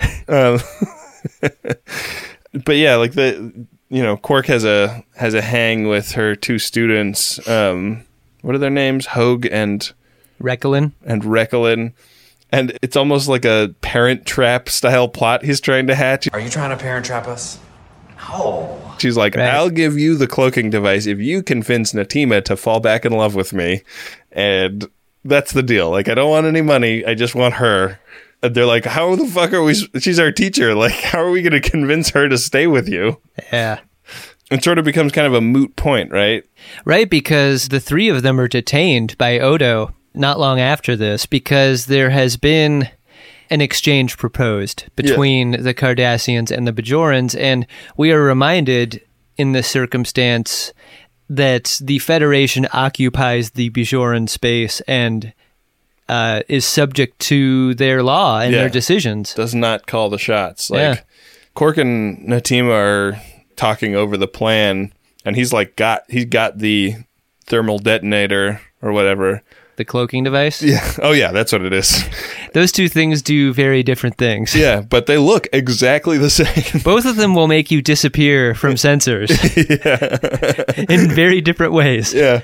But yeah, like Quark has a hang with her two students. What are their names? Hogue and Recolin. And it's almost like a Parent Trap style plot he's trying to hatch. Are you trying to Parent Trap us? No. She's like, right. I'll give you the cloaking device if you convince Natima to fall back in love with me. And that's the deal. Like, I don't want any money. I just want her. And they're like, how the fuck are we? She's our teacher. Like, how are we going to convince her to stay with you? Yeah. It sort of becomes kind of a moot point, right? Right, because the three of them are detained by Odo not long after this, because there has been an exchange proposed between the Cardassians and the Bajorans, and we are reminded in this circumstance that the Federation occupies the Bajoran space and is subject to their law and their decisions. Does not call the shots. Like, Quark and Natima are talking over the plan, and he's got the thermal detonator or whatever. The cloaking device? Yeah. Oh, yeah, that's what it is. Those two things do very different things. Yeah, but they look exactly the same. Both of them will make you disappear from sensors. In very different ways. Yeah.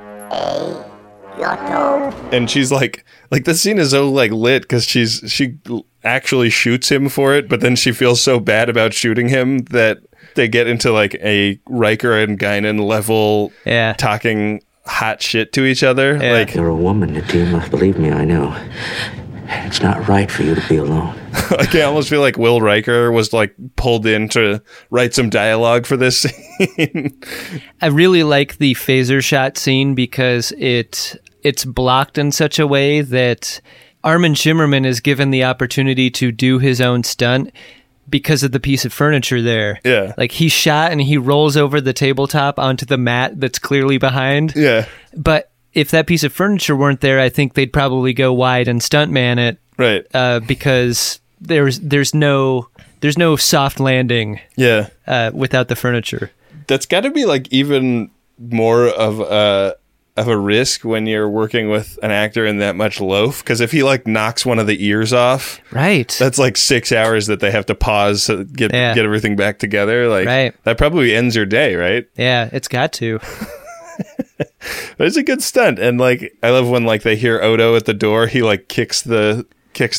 And she's like this scene is so like lit because she actually shoots him for it, but then she feels so bad about shooting him that they get into like a Riker and Guinan level talking hot shit to each other. Yeah. Like, you're a woman, Natima. Believe me, I know. It's not right for you to be alone. Like, I almost feel like Will Riker was like pulled in to write some dialogue for this scene. I really like the phaser shot scene because it's blocked in such a way that Armin Shimmerman is given the opportunity to do his own stunt because of the piece of furniture there. Yeah. Like, he's shot and he rolls over the tabletop onto the mat that's clearly behind. Yeah. But if that piece of furniture weren't there, I think they'd probably go wide and stuntman it. Right. Because there's no soft landing. Yeah. Without the furniture. That's got to be like even more of a risk when you're working with an actor in that much loaf, because if he like knocks one of the ears off, right, that's like 6 hours that they have to pause to get everything back together. Like, that probably ends your day, right? Yeah, it's got to. But it's a good stunt, and like I love when like they hear Odo at the door. He like kicks the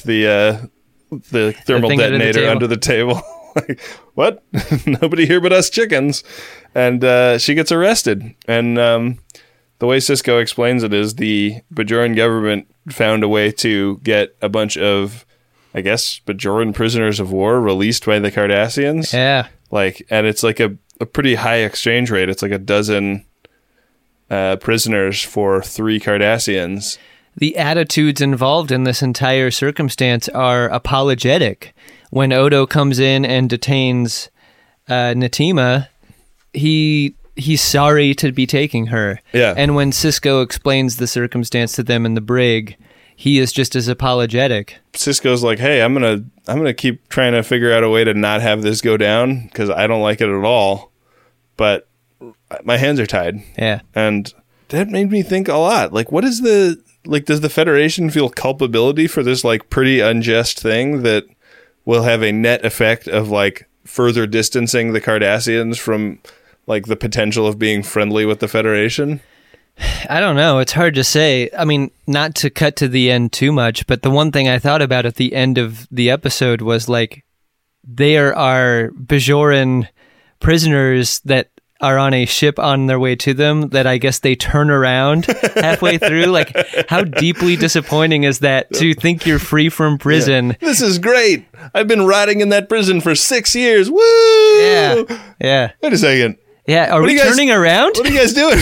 thermal detonator under the table. Like, what? Nobody here but us chickens. And she gets arrested. And the way Sisko explains it is the Bajoran government found a way to get a bunch of, I guess, Bajoran prisoners of war released by the Cardassians. Yeah. Like, and it's like a pretty high exchange rate. It's like a dozen prisoners for 3 Cardassians. The attitudes involved in this entire circumstance are apologetic. When Odo comes in and detains Natima, he's sorry to be taking her. Yeah. And when Sisko explains the circumstance to them in the brig, he is just as apologetic. Sisko's like, "Hey, I'm gonna keep trying to figure out a way to not have this go down because I don't like it at all, but my hands are tied." Yeah. And that made me think a lot. Like, what is does the Federation feel culpability for this like pretty unjust thing that will have a net effect of like further distancing the Cardassians from like the potential of being friendly with the Federation? I don't know. It's hard to say. I mean, not to cut to the end too much, but the one thing I thought about at the end of the episode was like, there are Bajoran prisoners that are on a ship on their way to them that I guess they turn around halfway through. Like, how deeply disappointing is that to think you're free from prison? Yeah. This is great. I've been rotting in that prison for 6 years. Woo! Yeah. Wait a second. Yeah, are we turning around? What are you guys doing?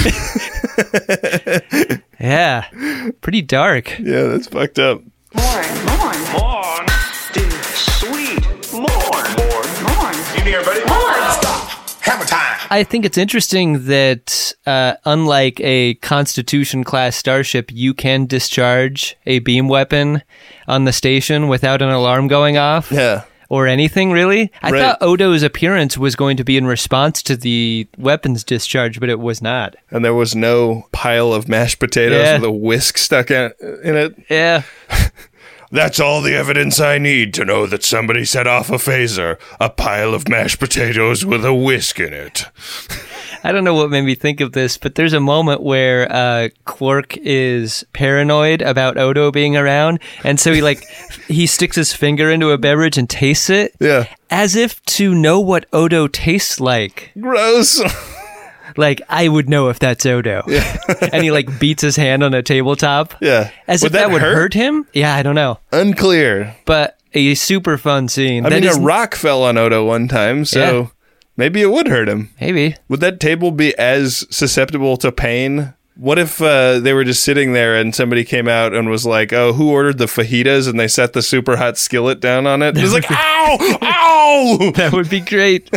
Yeah, pretty dark. Yeah, that's fucked up. Morn. Dude, sweet. Morn. You near, buddy? Morn. Stop. Hammer time. I think it's interesting that unlike a Constitution-class starship, you can discharge a beam weapon on the station without an alarm going off. Yeah. Or anything, really. I thought Odo's appearance was going to be in response to the weapons discharge, but it was not. And there was no pile of mashed potatoes with a whisk stuck in it. Yeah. That's all the evidence I need to know that somebody set off a phaser. A pile of mashed potatoes with a whisk in it. I don't know what made me think of this, but there's a moment where Quark is paranoid about Odo being around, and so he sticks his finger into a beverage and tastes it, as if to know what Odo tastes like. Gross. Like, I would know if that's Odo. Yeah. And he beats his hand on a tabletop. Yeah. As if that would hurt him? Yeah, I don't know. Unclear. But a super fun scene. I mean, a rock fell on Odo one time, so... Yeah. Maybe it would hurt him. Maybe. Would that table be as susceptible to pain? What if they were just sitting there and somebody came out and was like, oh, who ordered the fajitas? And they set the super hot skillet down on it. It was like, ow! Ow! That would be great.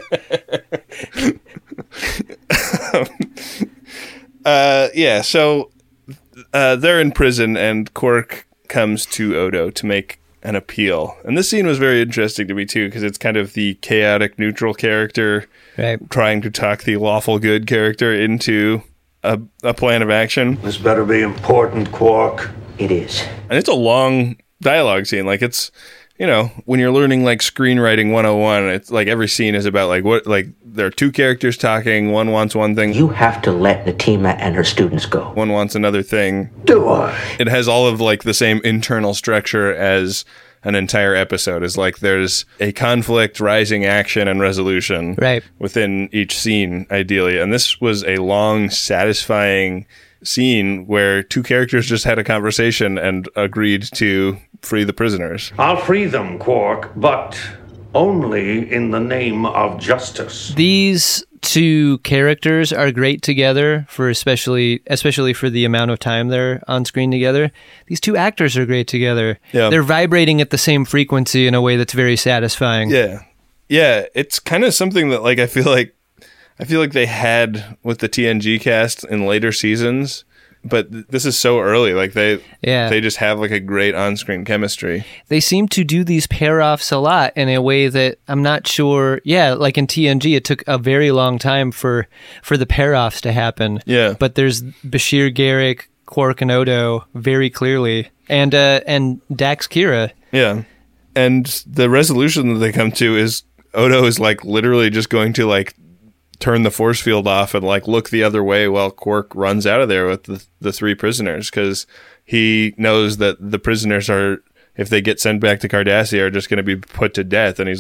So they're in prison and Quark comes to Odo to make an appeal. And this scene was very interesting to me too, because it's kind of the chaotic neutral character trying to talk the lawful good character into a plan of action. This better be important, Quark. It is. And it's a long dialogue scene. Like, it's, when you're learning screenwriting 101, it's every scene is about there are two characters talking, one wants one thing. You have to let Natima and her students go. One wants another thing. Do I? It has all of the same internal structure as an entire episode. Is there's a conflict, rising action, and resolution within each scene, ideally. And this was a long, satisfying scene where two characters just had a conversation and agreed to free the prisoners. I'll free them, Quark, but only in the name of justice. These two characters are great together, for especially for the amount of time they're on screen together. These two actors are great together. Yeah. They're vibrating at the same frequency in a way that's very satisfying. Yeah. Yeah, it's kind of something that I feel like they had with the TNG cast in later seasons, but this is so early. They just have a great on-screen chemistry. They seem to do these pair-offs a lot in a way that I'm not sure. Yeah, like in TNG, it took a very long time for the pair-offs to happen. Yeah. But there's Bashir, Garak, Quark, and Odo very clearly, and Dax, Kira. Yeah. And the resolution that they come to is Odo is literally just going to turn the force field off and look the other way while Quark runs out of there with the three prisoners, because he knows that the prisoners are, if they get sent back to Cardassia, are just going to be put to death. And he's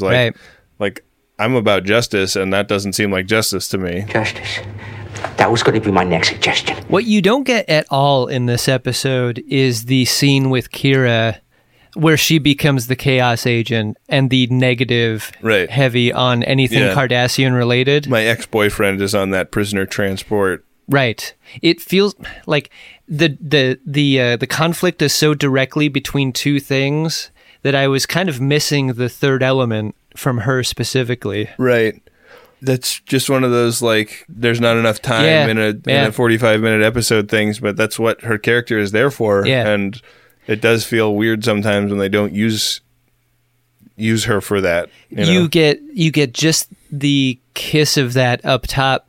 I'm about justice, and that doesn't seem like justice to me. Justice. That was going to be my next suggestion. What you don't get at all in this episode is the scene with Kira where she becomes the chaos agent and the negative heavy on anything Cardassian related. My ex-boyfriend is on that prisoner transport. Right. It feels like the conflict is so directly between two things that I was kind of missing the third element from her specifically. Right. That's just one of those there's not enough time in a 45-minute episode things, but that's what her character is there for. Yeah. And it does feel weird sometimes when they don't use her for that. You get just the kiss of that up top.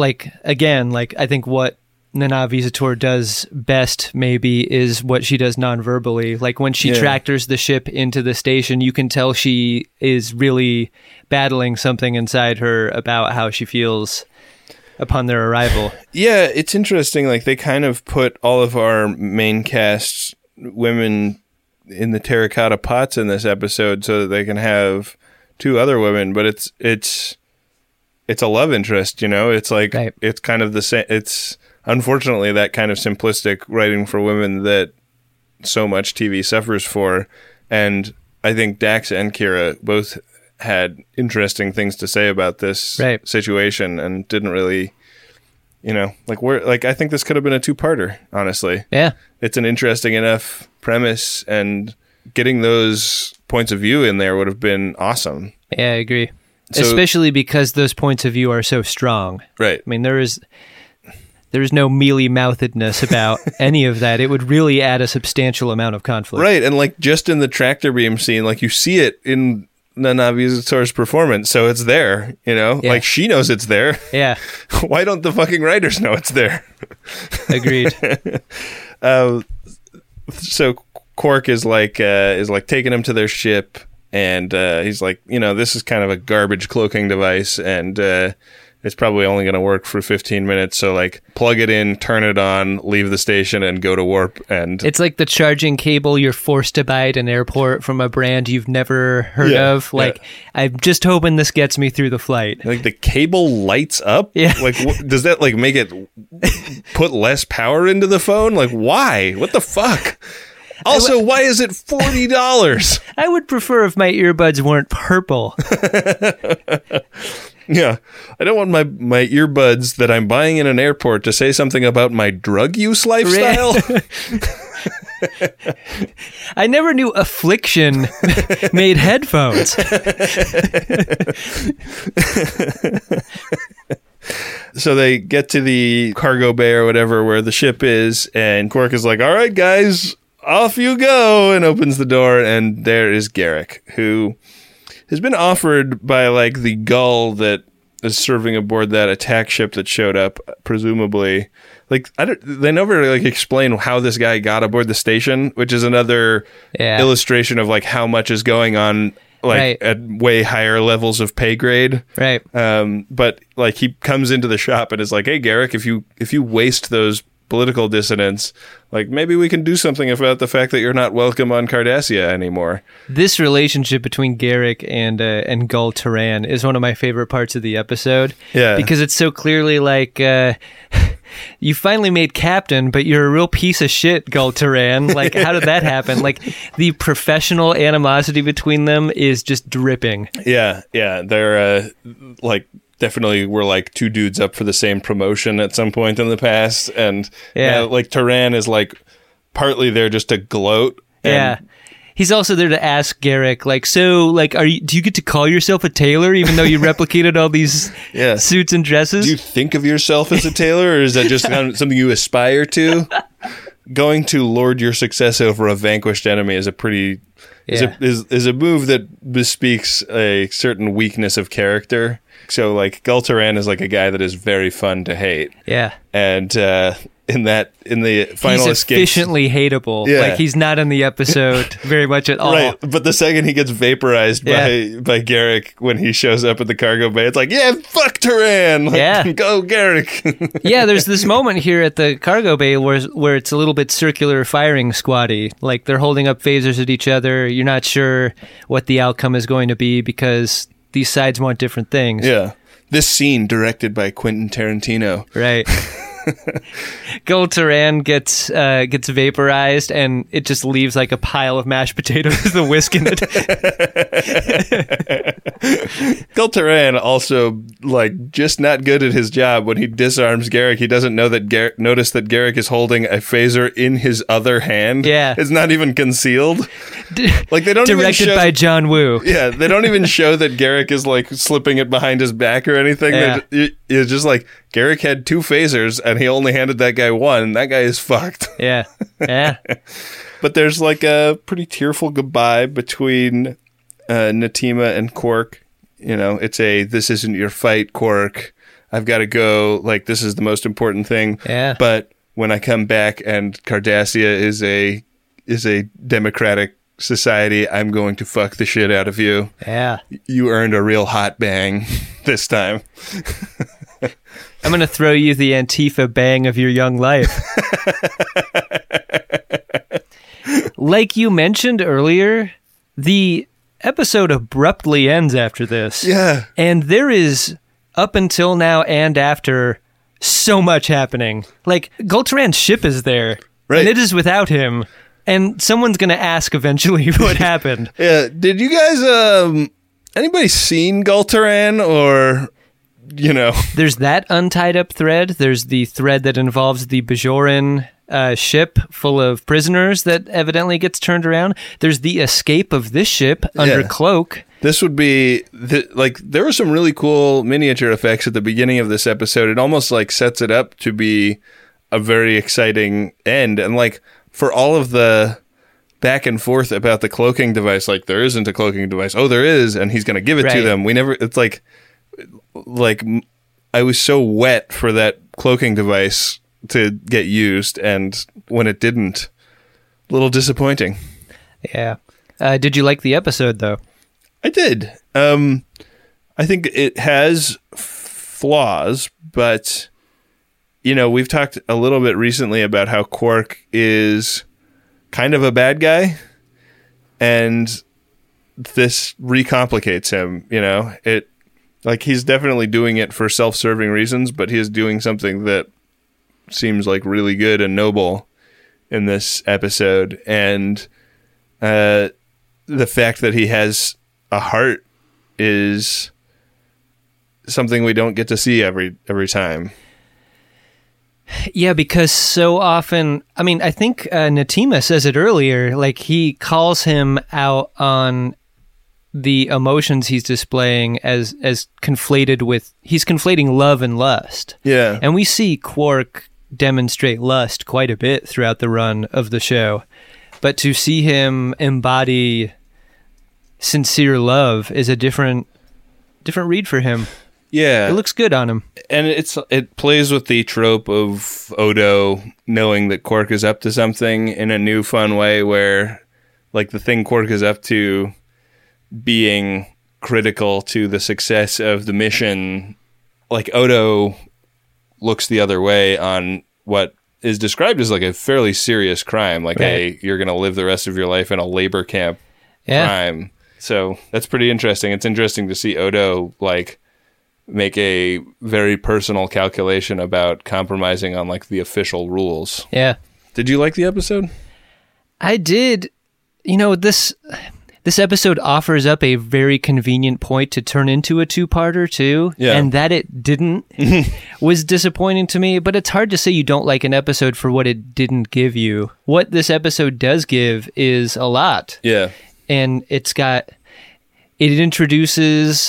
I think what Nana Visitor does best maybe is what she does non-verbally. When she tractors the ship into the station, you can tell she is really battling something inside her about how she feels upon their arrival. Yeah, it's interesting. They kind of put all of our main cast's women in the terracotta pots in this episode so that they can have two other women, but it's it's a love interest, you know? It's like, it's kind of the same. It's unfortunately that kind of simplistic writing for women that so much TV suffers for. And I think Dax and Kira both had interesting things to say about this situation and didn't really, you know, I think this could have been a 2-parter, honestly. Yeah. It's an interesting enough premise, and getting those points of view in there would have been awesome. Yeah, I agree. So, especially because those points of view are so strong. Right. I mean, there is no mealy-mouthedness about any of that. It would really add a substantial amount of conflict. Right, and like just in the tractor beam scene, like you see it in Nanavi Zatore's performance, so it's there, you know? Yeah. Like she knows it's there. Yeah. Why don't the fucking writers know it's there? Agreed. So Quark is like taking him to their ship, and he's like, you know, this is kind of a garbage cloaking device, and it's probably only going to work for 15 minutes. So like plug it in, turn it on, leave the station, and go to warp. And it's like the charging cable you're forced to buy at an airport from a brand you've never heard of. Like, I'm just hoping this gets me through the flight. Like the cable lights up. Yeah. Like, does that like make it put less power into the phone? Like, why? What the fuck? Also, why is it $40? I would prefer if my earbuds weren't purple. Yeah, I don't want my earbuds that I'm buying in an airport to say something about my drug use lifestyle. I never knew Affliction made headphones. So they get to the cargo bay or whatever where the ship is, and Quark is like, all right, guys, off you go, and opens the door, and there is Garrick, who has been offered by like the gull that is serving aboard that attack ship that showed up, presumably. Like they never like explain how this guy got aboard the station, which is another illustration of like how much is going on like at way higher levels of pay grade. Right. But like he comes into the shop and is like, "Hey Garrick, if you waste those political dissonance, like maybe we can do something about the fact that you're not welcome on Cardassia anymore." This relationship between Garrick and Gul Taran is one of my favorite parts of the episode. Yeah, because it's so clearly like you finally made captain, but you're a real piece of shit, Gul Taran. Like, how did that happen? Like, the professional animosity between them is just dripping. Yeah, they're like. Definitely were like two dudes up for the same promotion at some point in the past. And like Taran is like partly there just to gloat. And he's also there to ask Garrick, like, so like, do you get to call yourself a tailor even though you replicated all these suits and dresses? Do you think of yourself as a tailor, or is that just kind of something you aspire to? Going to lord your success over a vanquished enemy is a pretty is a move that bespeaks a certain weakness of character. So like Gul Taran is like a guy that is very fun to hate. Yeah. And in the final escape, he's efficiently hateable. Yeah. Like he's not in the episode very much at all. Right. But the second he gets vaporized by Garrick when he shows up at the cargo bay, it's like, yeah, fuck Taran. Like, go Garrick. Yeah, there's this moment here at the cargo bay where it's a little bit circular firing squaddy. Like they're holding up phasers at each other. You're not sure what the outcome is going to be because these sides want different things. Yeah. This scene directed by Quentin Tarantino. Right. Gul Taran gets vaporized, and it just leaves like a pile of mashed potatoes with a whisk in it. Gul Taran also like just not good at his job. When he disarms Garrick, he doesn't know that notice that Garrick is holding a phaser in his other hand. Yeah, it's not even concealed. Like they don't directed even show, by John Woo. Yeah, they don't even show that Garrick is like slipping it behind his back or anything. Yeah. It's just like Garrick had two phasers and he only handed that guy one. That guy is fucked. Yeah. But there's like a pretty tearful goodbye between Natima and Quark. You know, it's this isn't your fight, Quark. I've got to go. Like, this is the most important thing. Yeah. But when I come back and Cardassia is a democratic society, I'm going to fuck the shit out of you. Yeah. You earned a real hot bang this time. I'm going to throw you the Antifa bang of your young life. Like you mentioned earlier, the episode abruptly ends after this. Yeah. And there is up until now and after, so much happening. Like, Gul'Taran's ship is there, and it is without him, and someone's going to ask eventually what happened. Yeah, did you guys, anybody seen Gul'Taran, or, you know? There's that untied up thread. There's the thread that involves the Bajoran ship full of prisoners that evidently gets turned around. There's the escape of this ship under cloak. This would be like, there were some really cool miniature effects at the beginning of this episode. It almost like sets it up to be a very exciting end. And like, for all of the back and forth about the cloaking device, like, there isn't a cloaking device. Oh, there is, and he's going to give it to them. It's like I was so wet for that cloaking device to get used, and when it didn't, a little disappointing. Yeah. Did you like the episode, though? I did. I think it has flaws, but, you know, we've talked a little bit recently about how Quark is kind of a bad guy, and this recomplicates him, you know? Like, he's definitely doing it for self-serving reasons, but he is doing something that seems like really good and noble in this episode. And the fact that he has a heart is something we don't get to see every time. Yeah, because so often, I mean, I think Natima says it earlier, like, he calls him out on the emotions he's displaying as conflated with, he's conflating love and lust. Yeah. And we see Quark demonstrate lust quite a bit throughout the run of the show. But to see him embody sincere love is a different read for him. Yeah. It looks good on him. And it plays with the trope of Odo knowing that Quark is up to something in a new fun way, where, like, the thing Quark is up to being critical to the success of the mission, like, Odo looks the other way on what is described as like a fairly serious crime, like you're going to live the rest of your life in a labor camp crime. So that's pretty interesting. It's interesting to see Odo like make a very personal calculation about compromising on like the official rules. Yeah. Did you like the episode? I did. You know, this episode offers up a very convenient point to turn into a two-parter too. Yeah. And that it didn't was disappointing to me, but it's hard to say you don't like an episode for what it didn't give you. What this episode does give is a lot. Yeah. And it introduces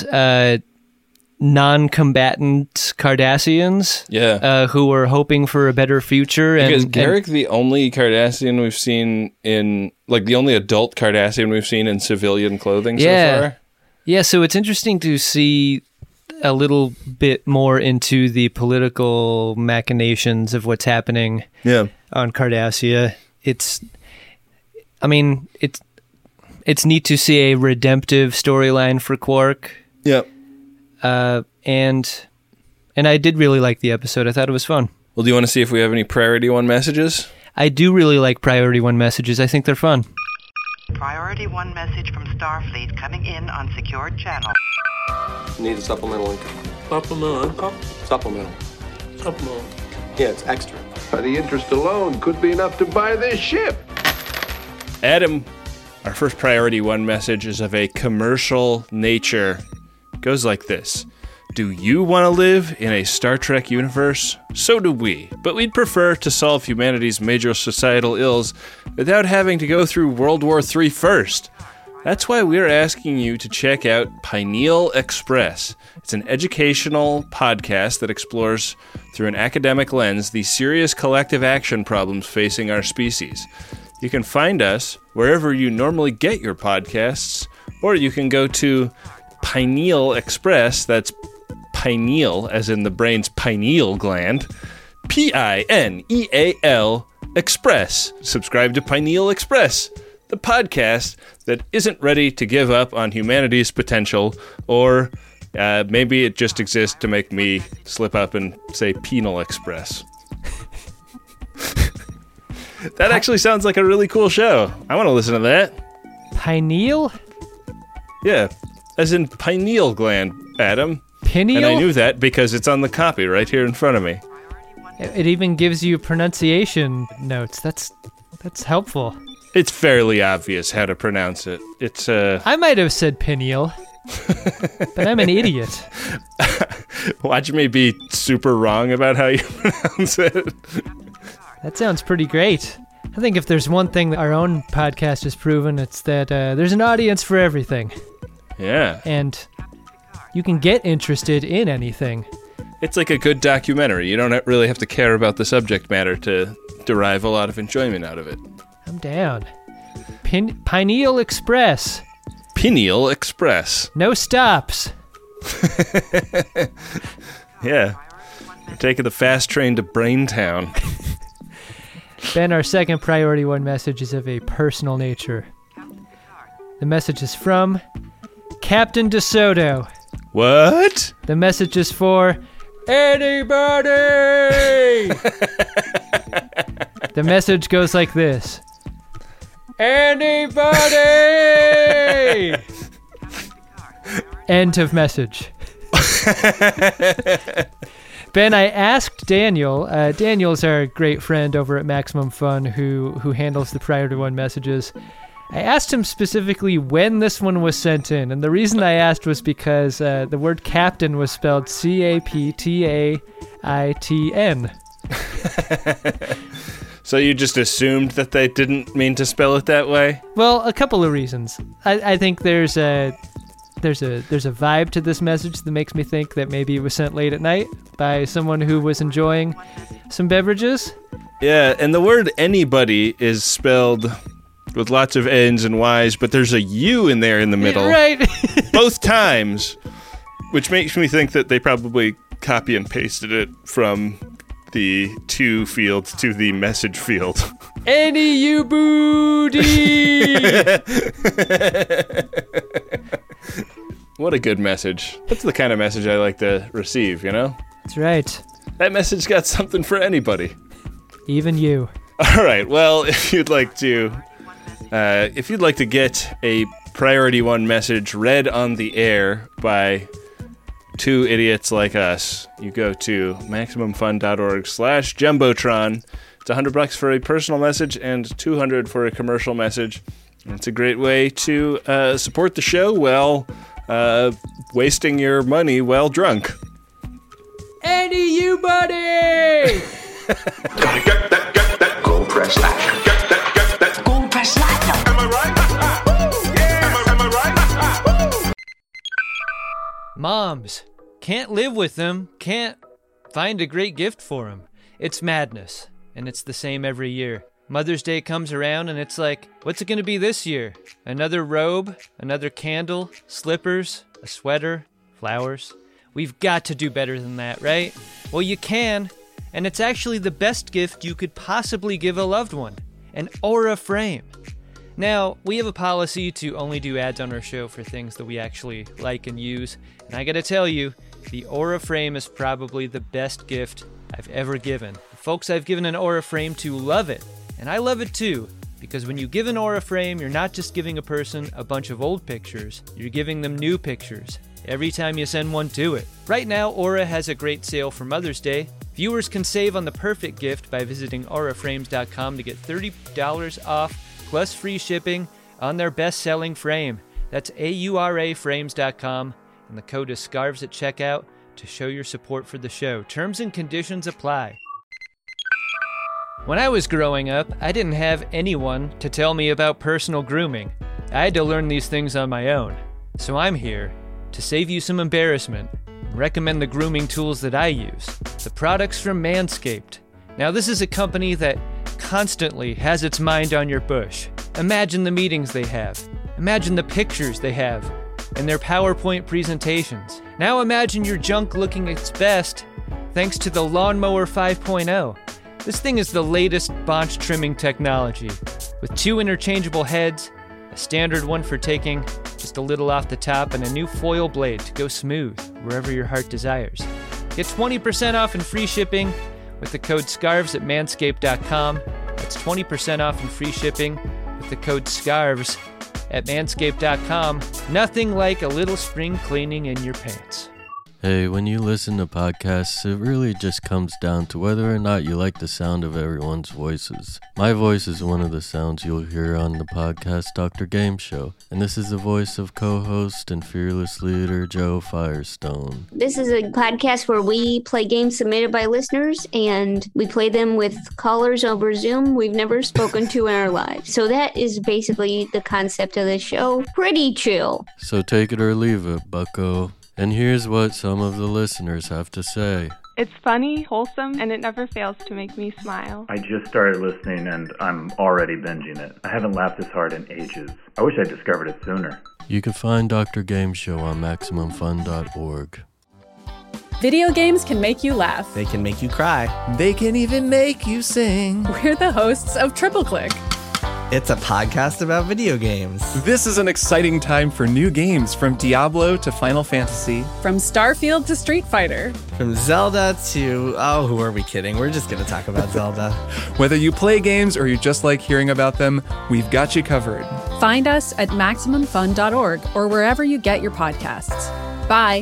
non-combatant Cardassians who were hoping for a better future. Because Garrick, the only Cardassian we've seen in, like, the only adult Cardassian we've seen in civilian clothing so far. Yeah, so it's interesting to see a little bit more into the political machinations of what's happening on Cardassia. It's neat to see a redemptive storyline for Quark. Yep. And I did really like the episode. I thought it was fun. Well, do you want to see if we have any Priority 1 messages? I do really like Priority 1 messages. I think they're fun. Priority 1 message from Starfleet coming in on secured channel. Need a supplemental income. Supplemental income? Supplemental. Yeah, it's extra. The interest alone could be enough to buy this ship. Adam, our first Priority 1 message is of a commercial nature. It goes like this. Do you want to live in a Star Trek universe? So do we, but we'd prefer to solve humanity's major societal ills without having to go through World War III first. That's why we're asking you to check out Pineal Express. It's an educational podcast that explores, through an academic lens, the serious collective action problems facing our species. You can find us wherever you normally get your podcasts, or you can go to Pineal Express, that's pineal, as in the brain's pineal gland, Pineal Express. Subscribe to Pineal Express, the podcast that isn't ready to give up on humanity's potential, or maybe it just exists to make me slip up and say Penal Express. That actually sounds like a really cool show. I want to listen to that. Pineal? Yeah, as in pineal gland, Adam. Pineal? And I knew that because it's on the copy right here in front of me. It even gives you pronunciation notes. That's helpful. It's fairly obvious how to pronounce it. It's I might have said pineal, but I'm an idiot. Watch me be super wrong about how you pronounce it. That sounds pretty great. I think if there's one thing that our own podcast has proven, it's that there's an audience for everything. Yeah. And you can get interested in anything. It's like a good documentary. You don't really have to care about the subject matter to derive a lot of enjoyment out of it. I'm down. Pineal Express. Pineal Express. No stops. Yeah. We're taking the fast train to Braintown. Ben, our second Priority One message is of a personal nature. The message is from Captain DeSoto. What? The message is for anybody! The message goes like this. Anybody! End of message. Ben, I asked Daniel. Daniel's our great friend over at Maximum Fun who handles the Priority One messages. I asked him specifically when this one was sent in, and the reason I asked was because the word captain was spelled Captaitn. So you just assumed that they didn't mean to spell it that way? Well, a couple of reasons. I think there's a vibe to this message that makes me think that maybe it was sent late at night by someone who was enjoying some beverages. Yeah, and the word anybody is spelled with lots of N's and Y's, but there's a U in there in the middle. Right. Both times, which makes me think that they probably copy and pasted it from the to field to the message field. Any you booty! What a good message. That's the kind of message I like to receive, you know? That's right. That message got something for anybody. Even you. All right, well, if you'd like to get a Priority One message read on the air by two idiots like us, you go to MaximumFun.org/Jumbotron. It's $100 for a personal message and $200 for a commercial message. And it's a great way to support the show while wasting your money while drunk. Andy, you buddy! Gotta get that gold press platinum. Get that gold press platinum. Am I right? Yeah. Am I right? Moms, can't live with them, can't find a great gift for them. It's madness, and it's the same every year. Mother's Day comes around and it's like, what's it going to be this year? Another robe, another candle, slippers, a sweater, flowers. We've got to do better than that, right? Well, you can, and it's actually the best gift you could possibly give a loved one, an Aura frame. Now, we have a policy to only do ads on our show for things that we actually like and use, and I gotta tell you, the Aura frame is probably the best gift I've ever given. The folks I've given an Aura frame to love it. And I love it too, because when you give an Aura frame, you're not just giving a person a bunch of old pictures, you're giving them new pictures every time you send one to it. Right now, Aura has a great sale for Mother's Day. Viewers can save on the perfect gift by visiting auraframes.com to get $30 off plus free shipping on their best-selling frame. That's auraframes.com, and the code is SCARVES at checkout to show your support for the show. Terms and conditions apply. When I was growing up, I didn't have anyone to tell me about personal grooming. I had to learn these things on my own. So I'm here to save you some embarrassment and recommend the grooming tools that I use. The products from Manscaped. Now, this is a company that constantly has its mind on your bush. Imagine the meetings they have. Imagine the pictures they have and their PowerPoint presentations. Now imagine your junk looking its best thanks to the Lawnmower 5.0. This thing is the latest bonch trimming technology, with 2 interchangeable heads, a standard one for taking just a little off the top, and a new foil blade to go smooth wherever your heart desires. Get 20% off and free shipping with the code SCARVES at manscaped.com. That's 20% off and free shipping with the code SCARVES at manscaped.com. Nothing like a little spring cleaning in your pants. Hey, when you listen to podcasts, it really just comes down to whether or not you like the sound of everyone's voices. My voice is one of the sounds you'll hear on the podcast Dr. Game Show, and this is the voice of co-host and fearless leader Joe Firestone. This is a podcast where we play games submitted by listeners, and we play them with callers over Zoom we've never spoken to in our lives. So that is basically the concept of the show. Pretty chill. So take it or leave it, bucko. And here's what some of the listeners have to say. It's funny, wholesome, and it never fails to make me smile. I just started listening and I'm already binging it. I haven't laughed this hard in ages. I wish I discovered it sooner. You can find Dr. Game Show on MaximumFun.org. Video games can make you laugh. They can make you cry. They can even make you sing. We're the hosts of Triple Click. It's a podcast about video games. This is an exciting time for new games, from Diablo to Final Fantasy. From Starfield to Street Fighter. From Zelda to... oh, who are we kidding? We're just going to talk about Zelda. Whether you play games or you just like hearing about them, we've got you covered. Find us at MaximumFun.org or wherever you get your podcasts. Bye.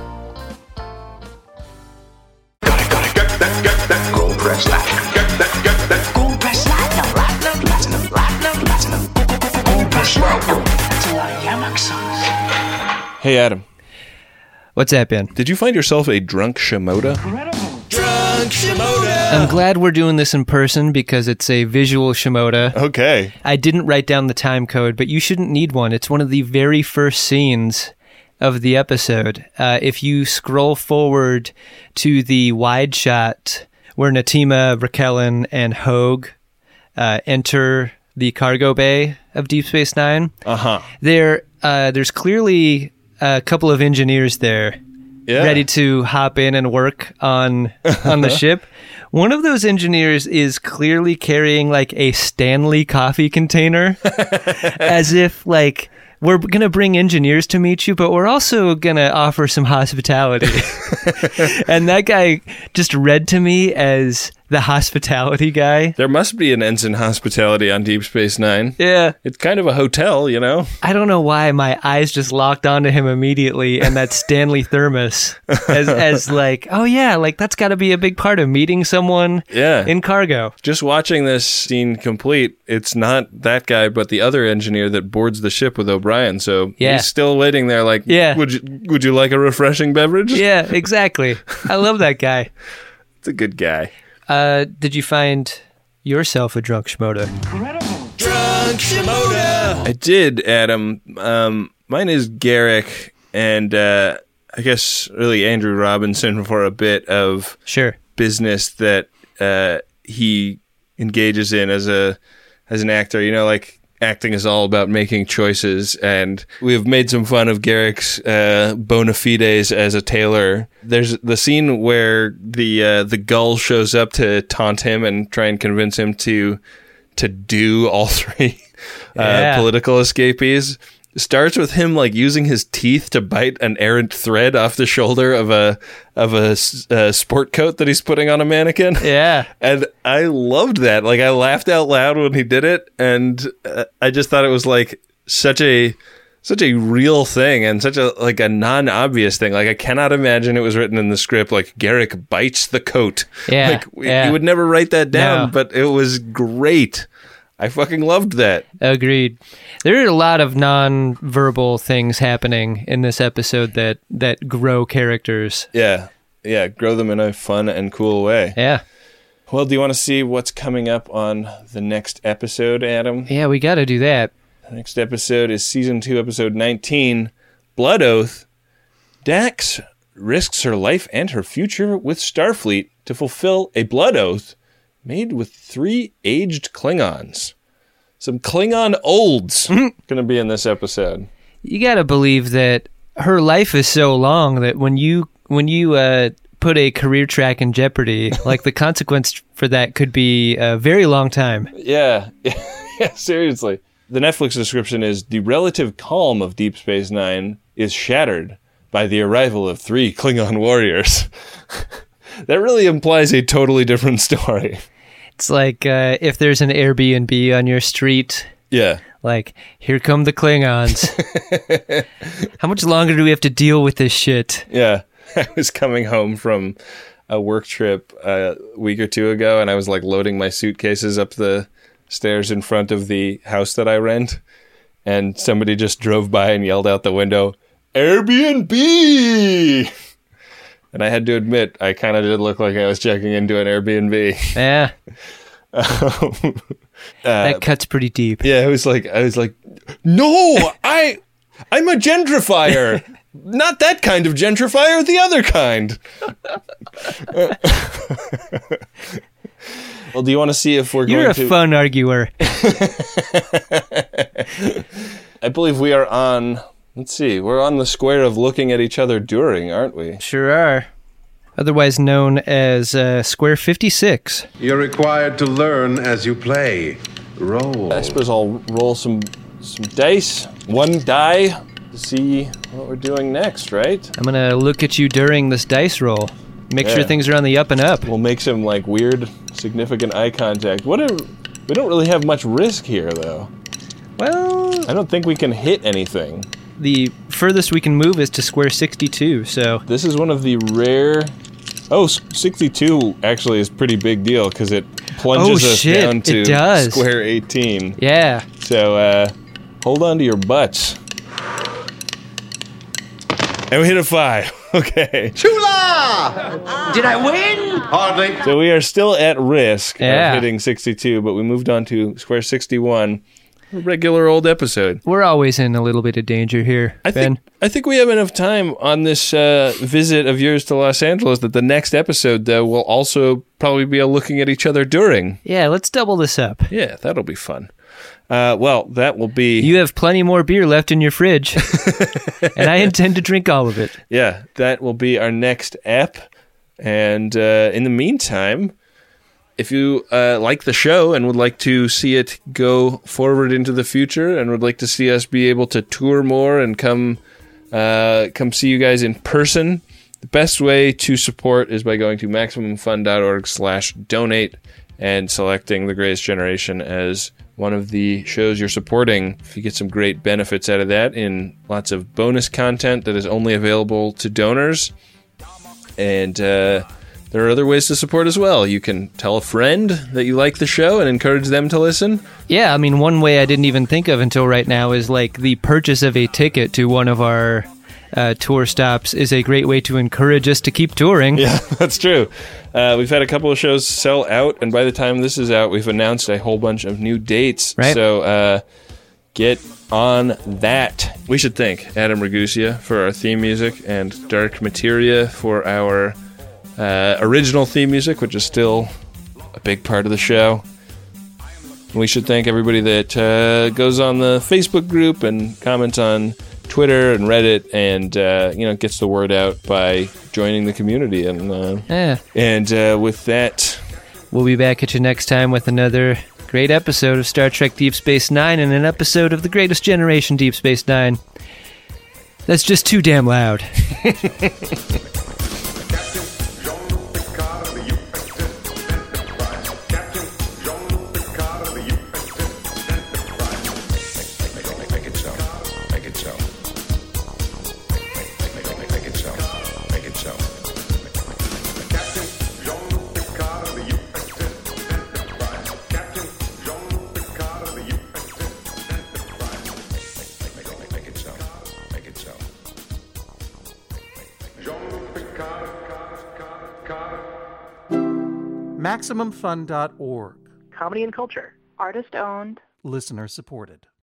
Get that, Gold Press Platinum. Get that, Gold Press Platinum. Platinum. Gold Press Platinum. That's a lot of Yamaxons. Hey, Adam. What's that, Ben? Did you find yourself a drunk Shimoda? Drunk Shimoda! I'm glad we're doing this in person because it's a visual Shimoda. Okay. I didn't write down the time code, but you shouldn't need one. It's one of the very first scenes of the episode. If you scroll forward to the wide shot where Natima, Raquelin, and Hogue enter the cargo bay of Deep Space Nine, there's clearly a couple of engineers there ready to hop in and work on the ship. One of those engineers is clearly carrying like a Stanley coffee container as if like, we're going to bring engineers to meet you, but we're also going to offer some hospitality. And that guy just read to me as the hospitality guy. There must be an Ensign Hospitality on Deep Space Nine. Yeah. It's kind of a hotel, you know? I don't know why my eyes just locked onto him immediately, and that Stanley thermos as like, oh yeah, like that's got to be a big part of meeting someone in cargo. Just watching this scene complete, it's not that guy, but the other engineer that boards the ship with O'Brien. So he's still waiting there like, would you like a refreshing beverage? Yeah, exactly. I love that guy. It's a good guy. Did you find yourself a drunk Shimoda? Incredible. Drunk Shimoda! I did, Adam. Mine is Garrick, and I guess really Andrew Robinson for a bit of business that he engages in as an actor. You know, like acting is all about making choices, and we've made some fun of Garrick's bona fides as a tailor. There's the scene where the gull shows up to taunt him and try and convince him to do all three political escapees. It starts with him like using his teeth to bite an errant thread off the shoulder of a sport coat that he's putting on a mannequin. Yeah. And I loved that. Like, I laughed out loud when he did it, and I just thought it was like such a real thing and such a non-obvious thing. Like, I cannot imagine it was written in the script like Garrick bites the coat. Yeah. You would never write that down, but it was great. I fucking loved that. Agreed. There are a lot of non-verbal things happening in this episode that grow characters. Yeah, grow them in a fun and cool way. Yeah. Well, do you want to see what's coming up on the next episode, Adam? Yeah, we got to do that. The next episode is Season 2, Episode 19, Blood Oath. Dax risks her life and her future with Starfleet to fulfill a blood oath made with 3 aged Klingons. Some Klingon olds going to be in this episode. You got to believe that her life is so long that when you put a career track in jeopardy, like the consequence for that could be a very long time. Yeah, seriously. The Netflix description is, the relative calm of Deep Space Nine is shattered by the arrival of 3 Klingon warriors. That really implies a totally different story. It's like if there's an Airbnb on your street. Yeah. Like, here come the Klingons. How much longer do we have to deal with this shit? Yeah. I was coming home from a work trip a week or two ago, and I was like loading my suitcases up the stairs in front of the house that I rent, and somebody just drove by and yelled out the window, Airbnb! And I had to admit, I kind of did look like I was checking into an Airbnb. Yeah. That cuts pretty deep. Yeah, I was like, no, I'm a gentrifier. Not that kind of gentrifier, the other kind. Well, do you want to see if we're You're going to... You're a fun arguer. I believe we are on... Let's see, we're on the square of looking at each other during, aren't we? Sure are. Otherwise known as Square 56. You're required to learn as you play. Roll. I suppose I'll roll some dice. One die to see what we're doing next, right? I'm going to look at you during this dice roll. Make sure things are on the up and up. We'll make some like weird, significant eye contact. We don't really have much risk here, though. Well... I don't think we can hit anything. The furthest we can move is to square 62, so... This is one of the rare... Oh, 62 actually is a pretty big deal, because it plunges us down to square 18. Yeah. So, hold on to your butts. And we hit a 5. Okay. Chula! Did I win? Hardly. So we are still at risk of Yeah. hitting 62, but we moved on to square 61. A regular old episode. We're always in a little bit of danger here, Ben. I think we have enough time on this visit of yours to Los Angeles that the next episode, though, will also probably be looking at each other during. Yeah, let's double this up. Yeah, that'll be fun. Well, that will be... You have plenty more beer left in your fridge, and I intend to drink all of it. Yeah, that will be our next ep. And in the meantime... If you like the show and would like to see it go forward into the future and would like to see us be able to tour more and come see you guys in person, the best way to support is by going to MaximumFun.org/donate and selecting The Greatest Generation as one of the shows you're supporting. You get some great benefits out of that in lots of bonus content that is only available to donors. And... there are other ways to support as well. You can tell a friend that you like the show and encourage them to listen. Yeah, I mean, one way I didn't even think of until right now is like the purchase of a ticket to one of our tour stops is a great way to encourage us to keep touring. Yeah, that's true. We've had a couple of shows sell out, and by the time this is out, we've announced a whole bunch of new dates. Right. So get on that. We should thank Adam Ragusa for our theme music and Dark Materia for our... original theme music, which is still a big part of the show. We should thank everybody that goes on the Facebook group and comments on Twitter and Reddit and gets the word out by joining the community. And with that, we'll be back at you next time with another great episode of Star Trek Deep Space Nine and an episode of The Greatest Generation Deep Space Nine. That's just too damn loud. MaximumFun.org. Comedy and culture. Artist owned. Listener supported.